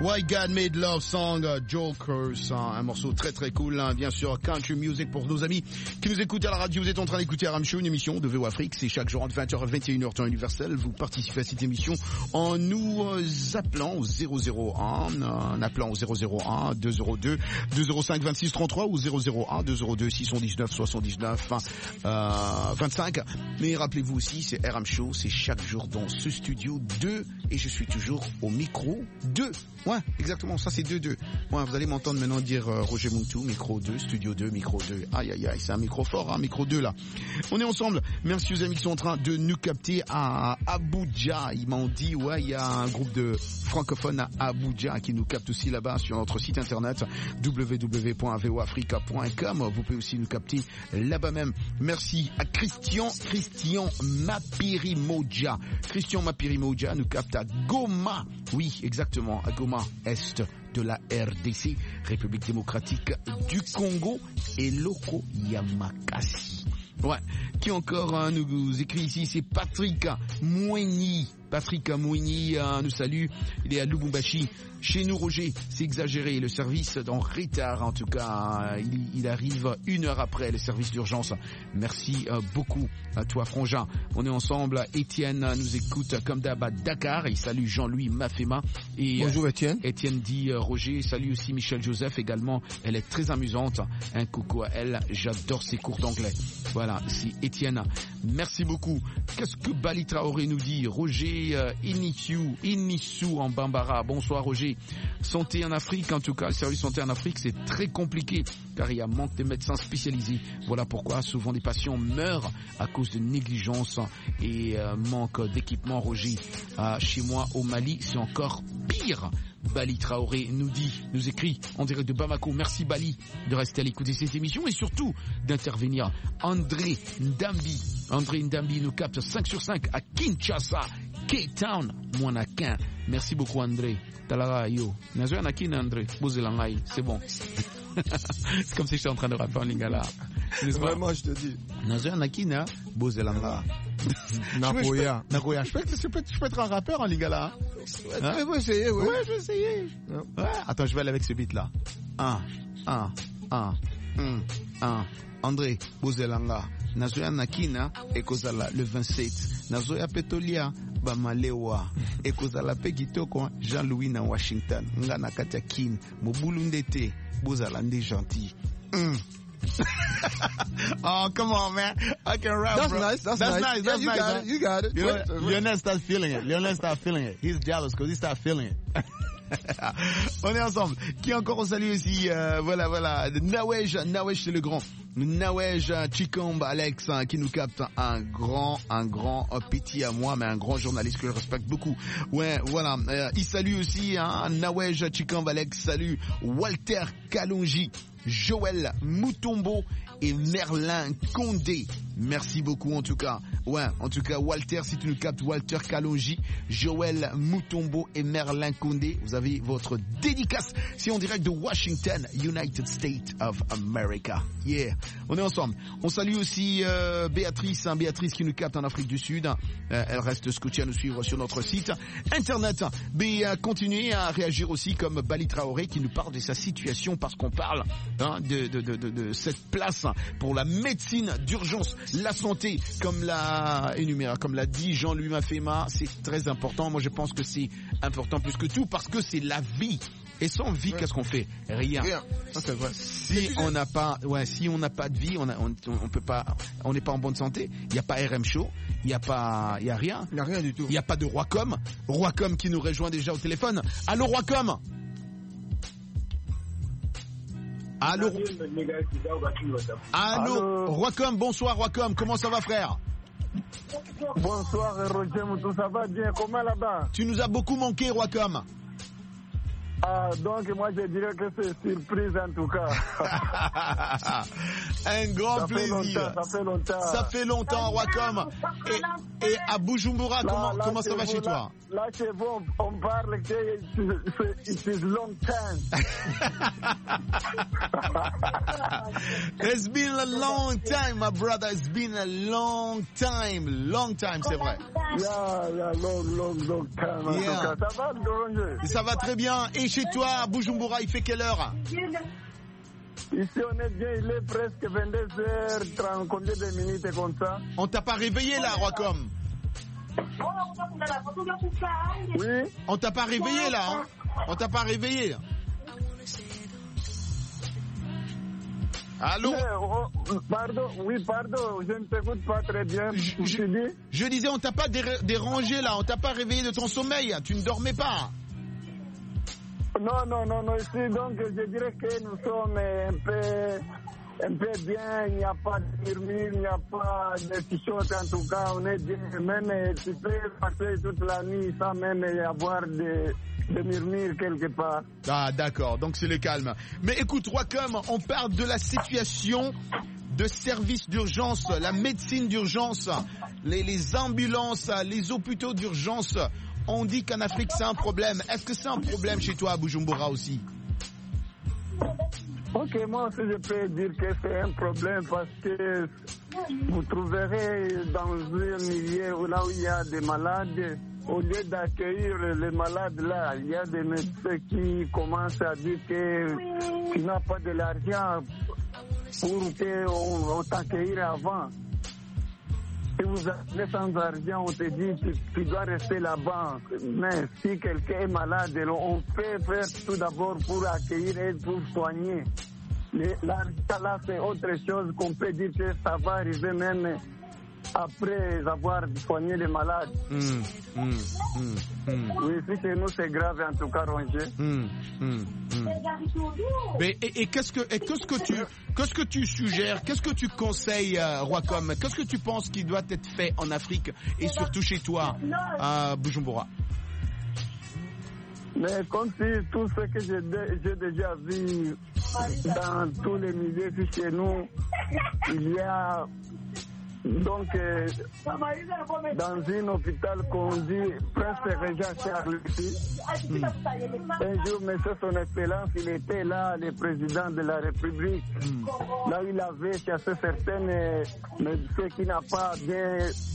Why God Made Love Song, Jokers, hein, un morceau très très cool, hein, bien sûr, country music pour nos amis qui nous écoutent à la radio. Vous êtes en train d'écouter Aram Show, une émission de V O Afrique, c'est chaque jour entre vingt heures et vingt et une heures temps universel. Vous participez à cette émission en nous euh, appelant au zéro zéro un, en appelant au zéro zéro un deux zéro deux deux zéro cinq vingt-six trente-trois ou zéro zéro un deux zéro deux six cent dix-neuf soixante-dix-neuf euh, vingt-cinq. Mais rappelez-vous aussi, c'est Aram Show, c'est chaque jour dans ce studio deux et je suis toujours au micro deux. Ouais, exactement, ça c'est deux deux. Ouais, vous allez m'entendre maintenant dire euh, Roger Muntu, micro deux, studio deux, micro deux. Aïe aïe aïe, c'est un micro fort, hein, micro deux là. On est ensemble. Merci aux amis qui sont en train de nous capter à Abuja. Ils m'ont dit, ouais, il y a un groupe de francophones à Abuja qui nous capte aussi là-bas sur notre site internet w w w point v o africa point com. Vous pouvez aussi nous capter là-bas même. Merci à Christian, Christian Mapirimoja. Christian Mapirimoja nous capte à Goma. Oui, exactement, à Goma, est de la R D C, République démocratique du Congo, et Loko Yamakasi. Ouais, qui encore hein, nous, nous écrit ici, c'est Patrick Mouini. Patrick Mouini euh, nous salue, il est à Lubumbashi. Chez nous, Roger, c'est exagéré, le service en retard, en tout cas, euh, il, il arrive une heure après le service d'urgence. Merci euh, beaucoup à toi, Frangin. On est ensemble. Étienne nous écoute comme d'hab à Dakar, il salue Jean-Louis Mafema. Et, bonjour Étienne. Euh, Étienne dit euh, Roger, salut aussi Michel Joseph également, elle est très amusante. Un coucou à elle, j'adore ses cours d'anglais. Voilà, c'est Étienne. Merci beaucoup. Qu'est-ce que Bali Traoré nous dit? Roger euh, Inissou, Inissou en Bambara. Bonsoir Roger. Santé en Afrique, en tout cas, le service santé en Afrique, c'est très compliqué car il y a manque de médecins spécialisés. Voilà pourquoi souvent des patients meurent à cause de négligence et euh, manque d'équipement. Roger, euh, chez moi au Mali, c'est encore pire. Bali Traoré nous dit, nous écrit en direct de Bamako. Merci Bali de rester à l'écoute de cette émission et surtout d'intervenir. André Ndambi, André Ndambi nous capte cinq sur cinq à Kinshasa, Cape Town, Monacan. Merci beaucoup André. Talara yo, nazoya nakina André, bozelangai, c'est bon. C'est comme si j'étais en train de rapper en lingala. Vraiment, je te dis. Nazoya nakina, bozelanga. Nagoya. Nagoya. Je peux, je, peux, je peux être un rappeur en lingala. Hein? Tu peux essayer, ouais. Ouais, je vais essayer. Ouais. Attends, je vais aller avec ce beat là. Un, un, un, un, un. André, bozelanga. Nazoya nakina, ekozala le vingt-sept. Nazoya petolia. Bamalewa ekozala pe kitoko Jean-Louis na Washington nga na katia kin mobulu ndete bozala nde gentil. Mm. Oh, come on, man. I can rap, that's bro. Nice, that's, that's nice. nice. That's yeah, you nice. got Man. it. You got it. You Wait, know, wait. Lionel starts feeling it. Lionel starts feeling it. He's jealous because he starts feeling it. On est ensemble. Qui encore on salue aussi, euh, voilà, voilà, Nawej, Nawej c'est le grand. Nawej Chikomba Alex hein, qui nous capte un grand, un grand un petit à moi, mais un grand journaliste que je respecte beaucoup. Ouais, voilà. Euh, il salue aussi hein, Nawej Chikomba Alex, salut Walter Kalonji, Joël Mutombo et Merlin Condé. Merci beaucoup en tout cas. Ouais, en tout cas Walter, si tu nous captes, Walter Kalonji, Joël Mutombo et Merlin Condé, vous avez votre dédicace. C'est en direct de Washington, United States of America. Yeah, on est ensemble. On salue aussi euh, Béatrice, hein, Béatrice qui nous capte en Afrique du Sud. Euh, elle reste scotchée à nous suivre sur notre site internet. Mais euh, continuez à réagir aussi comme Bali Traoré qui nous parle de sa situation parce qu'on parle hein, de, de, de, de, de cette place pour la médecine d'urgence, la santé, comme l'a énuméré, comme l'a dit Jean-Louis Mafema, c'est très important. Moi, je pense que c'est important plus que tout parce que c'est la vie. Et sans vie, ouais. Qu'est-ce qu'on fait? Rien. Rien. Ça, c'est vrai. Si on n'a pas, ouais, si on n'a pas de vie, on, a, on, on peut pas, on n'est pas en bonne santé. Il n'y a pas R M Show, il n'y a pas, il y a rien. Il n'y a rien du tout. Il n'y a pas de Roicom. Roicom qui nous rejoint déjà au téléphone. Allô, Roicom. Allô. Allô. Roicom, bonsoir, Roicom. Comment ça va, frère? Bonsoir, Roger Moutou, ça va bien? Comment là-bas? Tu nous as beaucoup manqué, Roicom. Ah, donc moi je dirais que c'est surprise en tout cas. Un grand ça plaisir. Fait ça fait longtemps. Ça fait longtemps, Roicom. Et, et à Bujumbura, là, comment, là, comment ça va vous, chez toi? Là, là chez vous, on, on parle que it is long time. It's been a long time, my brother. It's been a long time. Long time, c'est vrai. Yeah, yeah, long, long, long time. En Yeah. tout cas, ça va, Roger? Ça va très bien. Et chez toi à Bujumbura, il fait quelle heure? Ici on est bien, il est presque vingt-deux heures trente, combien de minutes comme ça? On t'a pas réveillé là, Roicom? Oui. On t'a pas réveillé là, hein? On t'a pas réveillé. Allô? Oh, pardon, oui, pardon, je ne t'écoute pas très bien. Je, je, je disais, on t'a pas dérangé là, on t'a pas réveillé de ton sommeil, tu ne dormais pas. Non, non, non, non, ici, donc je dirais que nous sommes un peu, un peu bien, il n'y a pas de murmure, il n'y a pas de t-shirt, en tout cas, on est bien, même tu peux passer toute la nuit sans même avoir de... de murmure quelque part. Ah d'accord, donc c'est le calme. Mais écoute, Roicom, on parle de la situation de services d'urgence, la médecine d'urgence, les, les ambulances, les hôpitaux d'urgence. On dit qu'en Afrique c'est un problème. Est-ce que c'est un problème chez toi à Bujumbura aussi? Ok, moi aussi je peux dire que c'est un problème parce que vous trouverez dans un milieu où là où il y a des malades, au lieu d'accueillir les malades là, il y a des médecins qui commencent à dire que tu n'as pas de l'argent pour qu'on t'accueille avant. Si vous êtes sans argent, on te dit que tu dois rester là-bas. Mais si quelqu'un est malade, on peut faire tout d'abord pour accueillir et pour soigner. L'argent là, c'est autre chose qu'on peut dire que ça va arriver même après avoir soigné les malades. Mmh, mmh, mmh, mmh. Oui, si chez nous c'est grave, en tout cas, Roger. Mmh, mmh, mmh. Mais et, et qu'est-ce que et qu'est-ce que tu qu'est-ce que tu suggères, qu'est-ce que tu conseilles, euh, Roicom, qu'est-ce que tu penses qui doit être fait en Afrique et surtout chez toi à Bujumbura? Mais comme si tout ce que j'ai, j'ai déjà vu dans tous les milieux chez nous, il y a donc euh, dans un hôpital qu'on dit Prince Régent Charles ici, mm. un jour, monsieur son excellence, il était là, le président de la République, mm. là il avait chassé certaines euh, médecins qui n'ont pas bien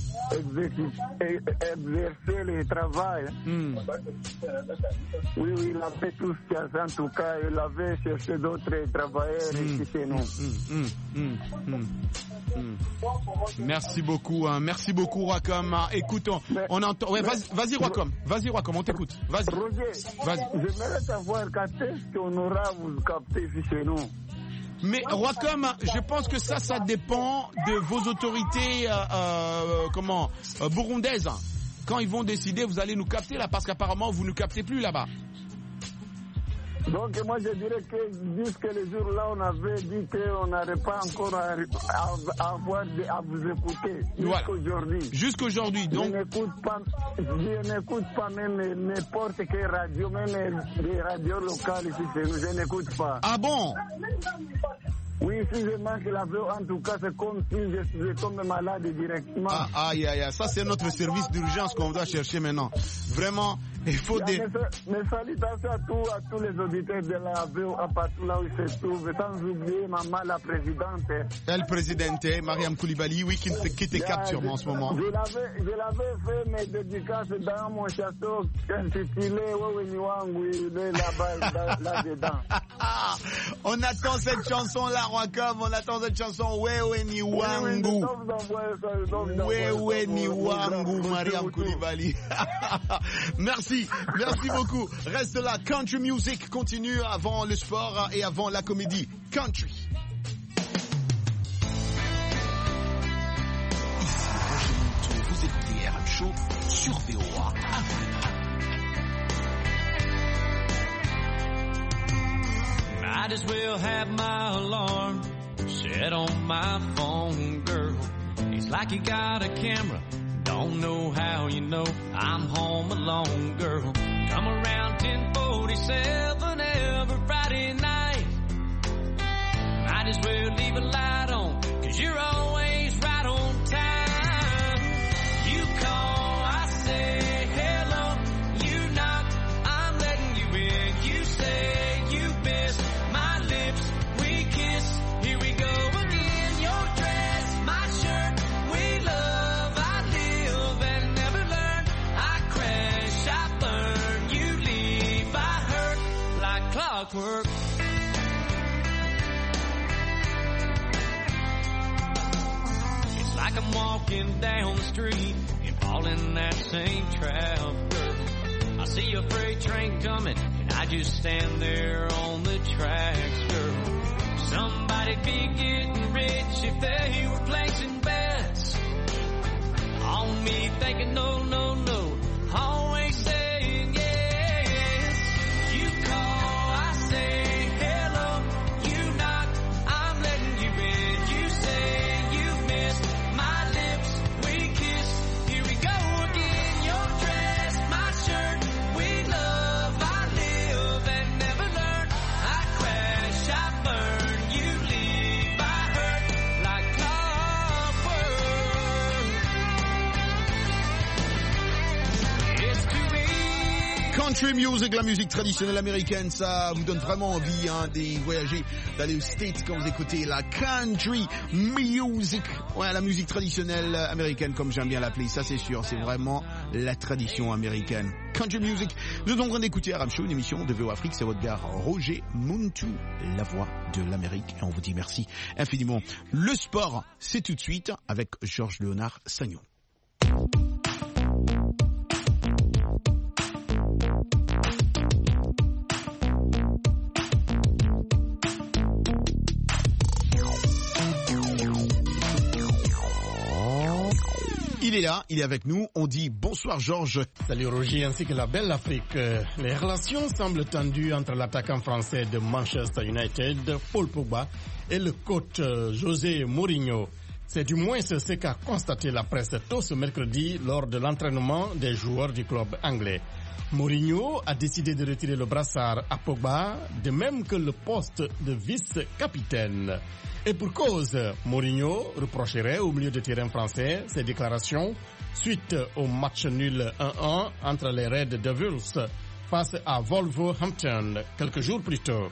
exercer le travail. Mm. Oui, oui, il avait tout chassé en tout cas, il avait cherché d'autres travailleurs mm. ici chez nous. Mm. Mm. Mm. Mm. Merci beaucoup, hein. Merci beaucoup, Roicom. Écoutons, on entend. Ouais, vas-y, vas-y, Roicom. Vas-y, Roicom, on t'écoute. Vas-y. Roger, vas-y. J'aimerais savoir quand est-ce qu'on aura vous capté ici chez nous. Mais Roicom, je pense que ça, ça dépend de vos autorités, euh, euh, comment, euh, burundaises. Quand ils vont décider, vous allez nous capter là, parce qu'apparemment vous ne captez plus là-bas. Donc moi je dirais que jusque le jour là on avait dit qu'on n'aurait pas encore à, à, à avoir de, à vous écouter jusqu'aujourd'hui. Voilà. Jusqu'aujourd'hui. Donc je n'écoute pas, je n'écoute pas même n'importe quelle radio, même les radios locales ici chez nous, je n'écoute pas. Ah bon? Oui, si je manque la voix, en tout cas, c'est comme si je, je tombe malade directement. Ah, aïe, aïe, aïe. Ça, c'est notre service d'urgence qu'on doit chercher maintenant. Vraiment, il faut des... Mes, mes salutations à tous, à tous les auditeurs de la V O A partout là où ils se trouvent, sans oublier maman la présidente. Elle présidente, Mariam Koulibaly, oui, qui, qui te capte sûrement en ce moment. Je l'avais, je l'avais fait mes dédicaces dans mon château intitulé Weweni Wangu, il est là-bas, là-dedans. On attend cette chanson-là, Roicom, on attend cette chanson Weweni Wangu. Weweni Wangu, Mariam Koulibaly. Merci. Merci beaucoup. Reste là. Country Music continue avant le sport et avant la comédie. Country. Ici Roger Montou, vous écoutez R M Show sur V O A Afrique. Might as well have my alarm set on my phone, girl. It's like you got a camera. Don't know how you know I'm home alone, girl. Come around ten forty-seven every Friday night. Might as well leave a light on, cause you're always right on time. You call, I say hello. You knock, I'm letting you in. You say you miss my lips, we kiss. Here we go again. Your dress, my shirt, we love. clockwork. It's like I'm walking down the street and falling that same trap, girl. I see a freight train coming and I just stand there on the tracks, girl. Somebody'd be getting rich if they were placing bets on me, thinking no, no, no, always saying yes. You call, I say hello, you knock, I'm letting you in. You say you've missed my lips, we kiss, here we go again. Your dress, my shirt, we love, I live and never learn. I crash, I burn, you leave, I hurt like clockwork. It's too big. Country music, la musique traditionnelle américaine, ça vous donne vraiment envie hein, de voyager, d'aller aux States quand vous écoutez la country music. Ouais, la musique traditionnelle américaine, comme j'aime bien l'appeler, ça c'est sûr, c'est vraiment la tradition américaine. Country music. Vous êtes en train d'écouter Aram Show, une émission de V O Afrique, c'est votre gars Roger Muntu, la voix de l'Amérique, et on vous dit merci infiniment. Le sport, c'est tout de suite avec Georges Léonard Sagnon. Il est là, il est avec nous. On dit bonsoir Georges. Salut Roger, ainsi que la belle Afrique. Les relations semblent tendues entre l'attaquant français de Manchester United, Paul Pogba, et le coach José Mourinho. C'est du moins ce qu'a constaté la presse tôt ce mercredi lors de l'entraînement des joueurs du club anglais. Mourinho a décidé de retirer le brassard à Pogba, de même que le poste de vice-capitaine. Et pour cause, Mourinho reprocherait au milieu de terrain français ses déclarations suite au match nul un un entre les Red Devils face à Wolverhampton quelques jours plus tôt.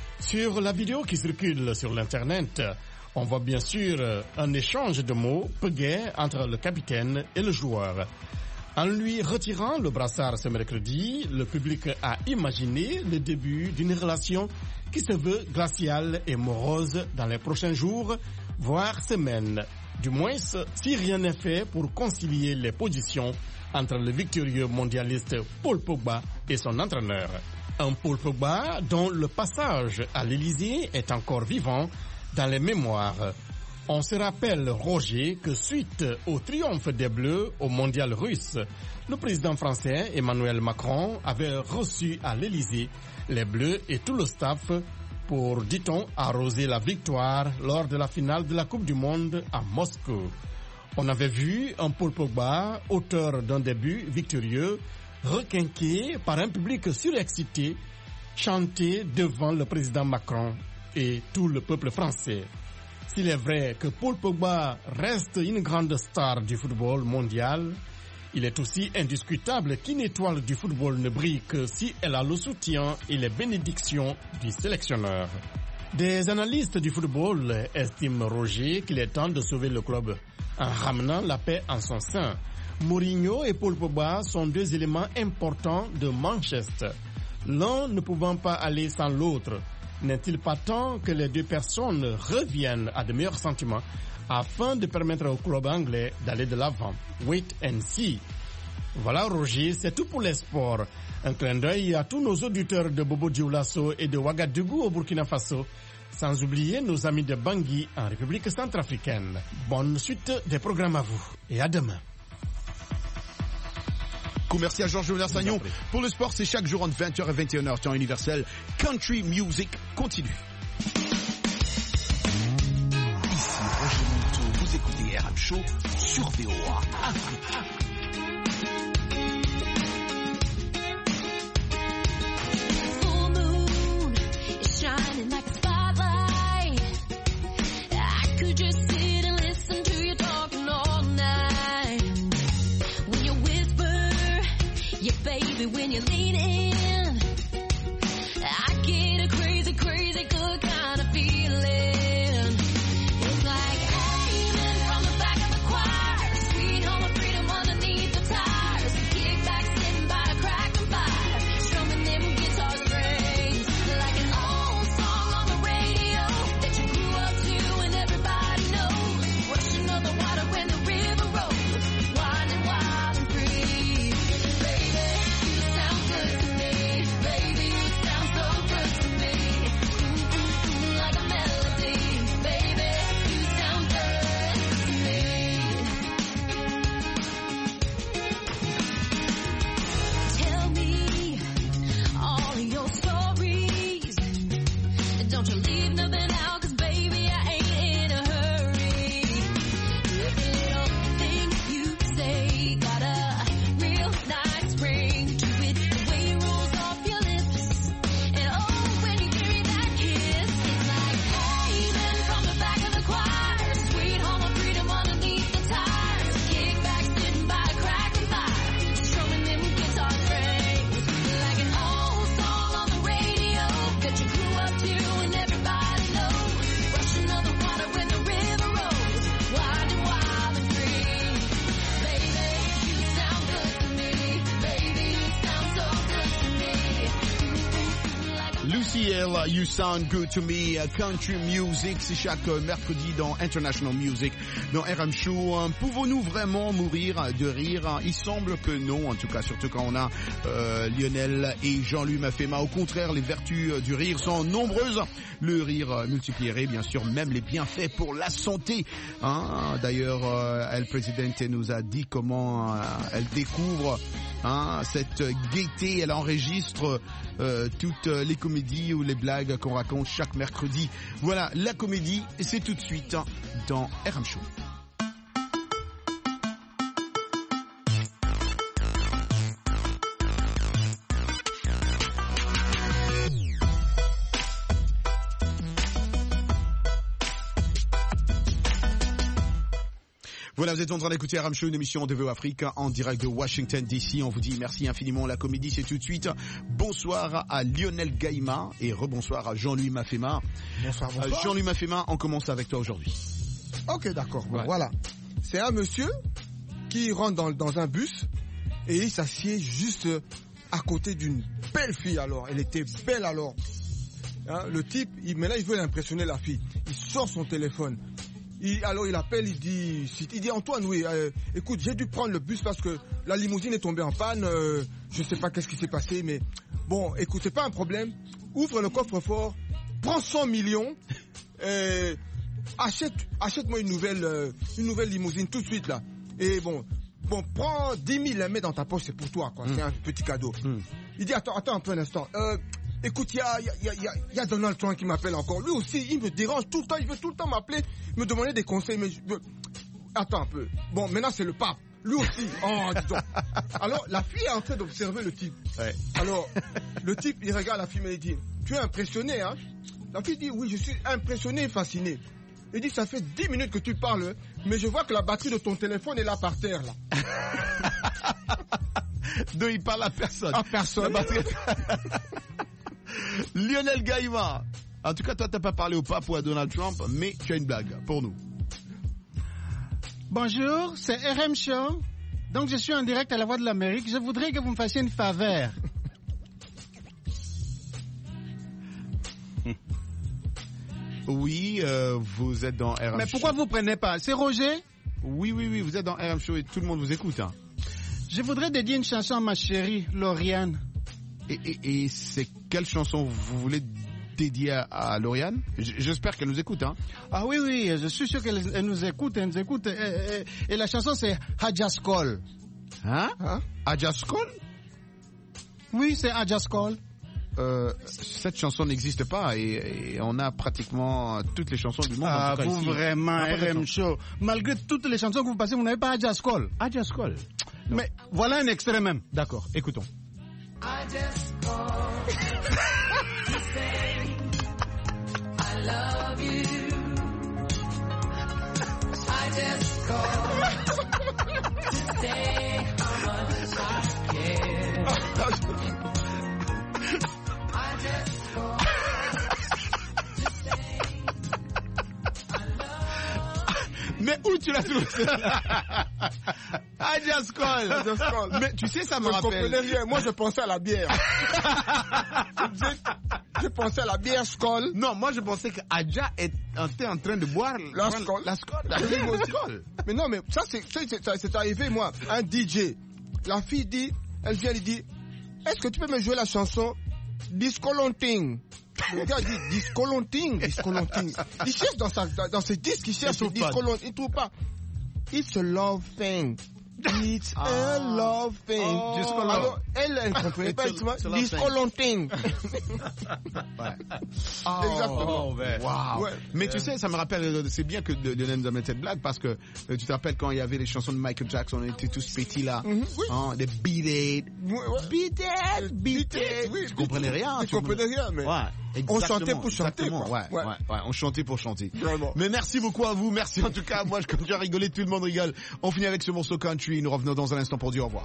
Sur la vidéo qui circule sur l'internet, on voit bien sûr un échange de mots peu gai entre le capitaine et le joueur. En lui retirant le brassard ce mercredi, le public a imaginé le début d'une relation qui se veut glaciale et morose dans les prochains jours, voire semaines. Du moins, si rien n'est fait pour concilier les positions entre le victorieux mondialiste Paul Pogba et son entraîneur. Un Paul Pogba dont le passage à l'Élysée est encore vivant dans les mémoires. On se rappelle, Roger, que suite au triomphe des Bleus au mondial russe, le président français Emmanuel Macron avait reçu à l'Élysée les Bleus et tout le staff pour, dit-on, arroser la victoire lors de la finale de la Coupe du Monde à Moscou. On avait vu un Paul Pogba, auteur d'un début victorieux, requinqué par un public surexcité, chanter devant le président Macron et tout le peuple français. S'il est vrai que Paul Pogba reste une grande star du football mondial, il est aussi indiscutable qu'une étoile du football ne brille que si elle a le soutien et les bénédictions du sélectionneur. Des analystes du football estiment, Roger, qu'il est temps de sauver le club en ramenant la paix en son sein. Mourinho et Paul Pogba sont deux éléments importants de Manchester, l'un ne pouvant pas aller sans l'autre. N'est-il pas temps que les deux personnes reviennent à de meilleurs sentiments afin de permettre au club anglais d'aller de l'avant? Wait and see. Voilà Roger, c'est tout pour les sports. Un clin d'œil à tous nos auditeurs de Bobo Dioulasso et de Ouagadougou au Burkina Faso, sans oublier nos amis de Bangui en République centrafricaine. Bonne suite des programmes à vous et à demain. Merci à Georges Léonard Sagnon. Pour le sport, c'est chaque jour entre vingt heures et vingt et une heures, temps universel. Country Music continue. Ici Roger Muntu, vous écoutez R M Show sur V O A Afrique. When you lean in, I get a crazy, crazy good kind of feeling. It's like aiming from the back of the choir, sweet home of freedom underneath. Lucy L, You Sound Good to Me, Country Music, c'est chaque mercredi dans International Music, dans R M Show. Pouvons-nous vraiment mourir de rire? Il semble que non, en tout cas, surtout quand on a euh, Lionel et Jean-Louis Mafema. Au contraire, les vertus du rire sont nombreuses. Le rire multiplierait, bien sûr, même les bienfaits pour la santé. Hein? D'ailleurs, euh, El Presidente nous a dit comment euh, elle découvre hein, cette gaieté. Elle enregistre euh, toutes les comédies ou les blagues qu'on raconte chaque mercredi. Voilà, la comédie, c'est tout de suite dans R M Show. Voilà, vous êtes en train d'écouter R M Show, une émission de V O Afrique en direct de Washington D C. On vous dit merci infiniment. La comédie, c'est tout de suite. Bonsoir à Lionel Gaïma et rebonsoir à Jean-Louis Mafema. Bonsoir, bonsoir. Euh, Jean-Louis Mafema, on commence avec toi aujourd'hui. Ok, d'accord. Bon, ouais. Voilà. C'est un monsieur qui rentre dans, dans un bus et il s'assied juste à côté d'une belle fille alors. Elle était belle alors. Hein, le type, il, mais là, il veut impressionner la fille. Il sort son téléphone. Il, alors il appelle, il dit, il dit Antoine, oui, euh, écoute, j'ai dû prendre le bus parce que la limousine est tombée en panne, euh, je sais pas qu'est-ce qui s'est passé, mais bon, écoute, c'est pas un problème. Ouvre le coffre-fort, prends cent millions, et achète, achète-moi une nouvelle, euh, une nouvelle limousine tout de suite là. Et bon, bon, prends dix mille, la mets dans ta poche, c'est pour toi, quoi. Mm. C'est un petit cadeau. Mm. Il dit attends, attends un peu un instant. Euh, Écoute, il y a, y, a, y, a, y a Donald Trump qui m'appelle encore. Lui aussi, il me dérange tout le temps. Il veut tout le temps m'appeler, me demander des conseils. Mais je... Attends un peu. Bon, maintenant, c'est le pape. Lui aussi. Oh, dis donc. Alors, la fille est en train d'observer le type. Ouais. Alors, le type, il regarde la fille et il dit, tu es impressionné, hein? La fille dit, oui, je suis impressionné et fasciné. Il dit, ça fait dix minutes que tu parles, mais je vois que la batterie de ton téléphone est là par terre, là. Donc, il parle à personne. À personne. La batterie... Lionel Gaïma. En tout cas, toi, t'as pas parlé au pape ou à Donald Trump, mais tu as une blague pour nous. Bonjour, c'est R M Show. Donc, je suis en direct à la Voix de l'Amérique. Je voudrais que vous me fassiez une faveur. Oui, euh, vous êtes dans R M Show. Mais pourquoi vous prenez pas? C'est Roger? Oui, oui, oui, vous êtes dans R M Show et tout le monde vous écoute. Hein. Je voudrais dédier une chanson à ma chérie, Lauriane. Et, et, et c'est quelle chanson vous voulez dédier à, à Lauriane? J'espère qu'elle nous écoute. Hein. Ah oui, oui, je suis sûr qu'elle elle nous écoute. Elle nous écoute. Et, et, et la chanson, c'est Hadjaskol. Hein, hein? Hadjaskol? Oui, c'est Hadjaskol. Euh, cette chanson n'existe pas et, et on a pratiquement toutes les chansons du monde. Ah, en tout cas, vous ici. vraiment, R M Show. Malgré toutes les chansons que vous passez, vous n'avez pas Hadjaskol. Hadjaskol. Mais voilà un extrait même. D'accord, écoutons. I just called to say I love you. I just called to say how much I care. I just called to say I love you. Mais où tu l'as trouvé? I just call. I just call. Mais tu sais, ça me je rappelle. comprenais rien. Moi, je pensais à la bière. je, je pensais à la bière Skol. Non, moi, je pensais que Adja était en train de boire la Skol. La Skol. La Skol. Mais non, mais ça, c'est, ça, c'est, ça, c'est arrivé, moi. Un D J. La fille dit, elle vient, elle dit, est-ce que tu peux me jouer la chanson Discolonting? Le gars dit Discolonting, Discolonting. Il cherche dans, sa, dans ses disques, il cherche Discolonting. Il ne trouve pas. It's a love thing. It's ah. a love thing. Oh. Alors, elle, elle ne comprenait pas exactement. Discolonting. Ouais. Oh. Exactement. Oh, wow. Ouais. Mais tu sais, ça me rappelle, c'est bien que Lionel nous a mis cette blague parce que euh, tu te rappelles quand il y avait les chansons de Michael Jackson, on était tous petits là. Mm-hmm. Oui. Hein, des Beat It. Ouais, ouais. Beat It, Beat It. Oui, tu comprenais rien. Tu comprenais rien, mais. Ouais. Exactement, on chantait pour chanter. Quoi. Ouais, ouais. Ouais, ouais, on chantait pour chanter. Vraiment. Mais merci beaucoup à vous. Merci en tout cas. Moi, comme j'ai rigolé, tout le monde rigole. On finit avec ce morceau country. Nous revenons dans un instant pour dire au revoir.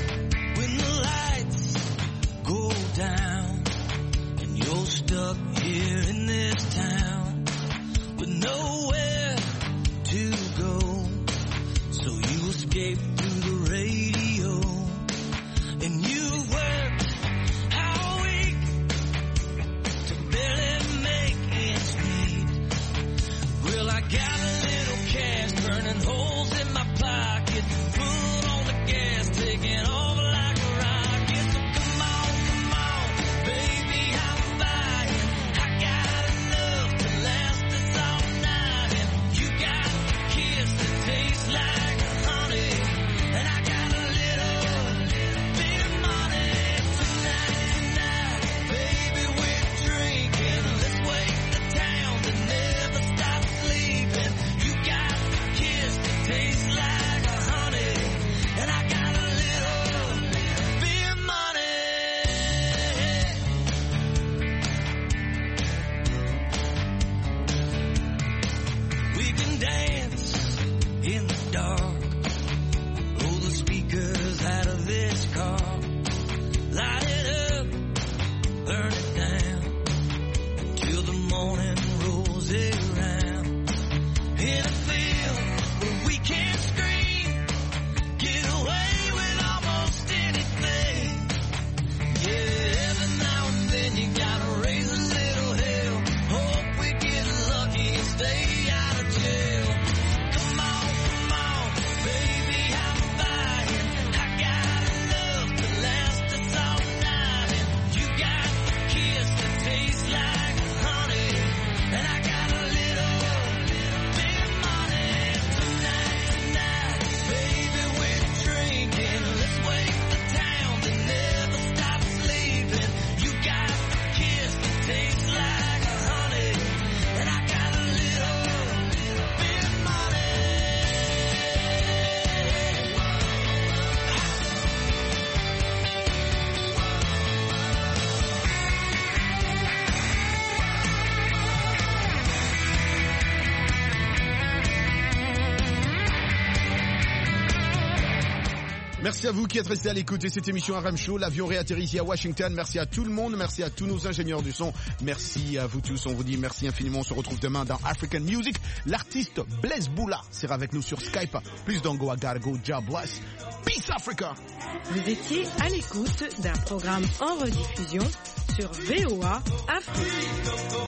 When the lights go down and you're stuck here here in this town with nowhere to go. So you escape through the radio and you worked all week to barely make ends meet. Well, I got a little cash burning holes in my pocket, foot on the gas, taking off like a rocket. So come on, come on, baby, I'm buying. I got enough to last us all night, and you got a kiss that tastes like honey, and I got a little bit of money tonight, tonight, baby, we're drinking. Let's wake the town that never stops sleeping. You got a kiss that tastes like honey, and I got a little bit of money. We can dance in the dark. Roll the speakers out of this car. Light it up, burn it down, till the morning rolls around. In a field where we can scream, get away with almost anything. Yeah, every now and then you gotta raise a little hell. Hope we get lucky and stay out of jail. Come on, come on, baby, I'm buying. I got enough to last us all night, and you got a kiss that tastes like honey, and I got a little bit of money tonight, tonight, baby, we're drinking. Let's wake the town that never stops sleeping. You got a kiss that tastes like honey, and I got a little bit of money. Merci à vous qui êtes restés à l'écoute de cette émission R M Show. L'avion réatterrit ici à Washington. Merci à tout le monde. Merci à tous nos ingénieurs du son. Merci à vous tous. On vous dit merci infiniment. On se retrouve demain dans African Music. L'artiste Blaise Boula sera avec nous sur Skype. Plus d'Ango à Gargo. God bless. Peace Africa. Vous étiez à l'écoute d'un programme en rediffusion sur V O A Afrique.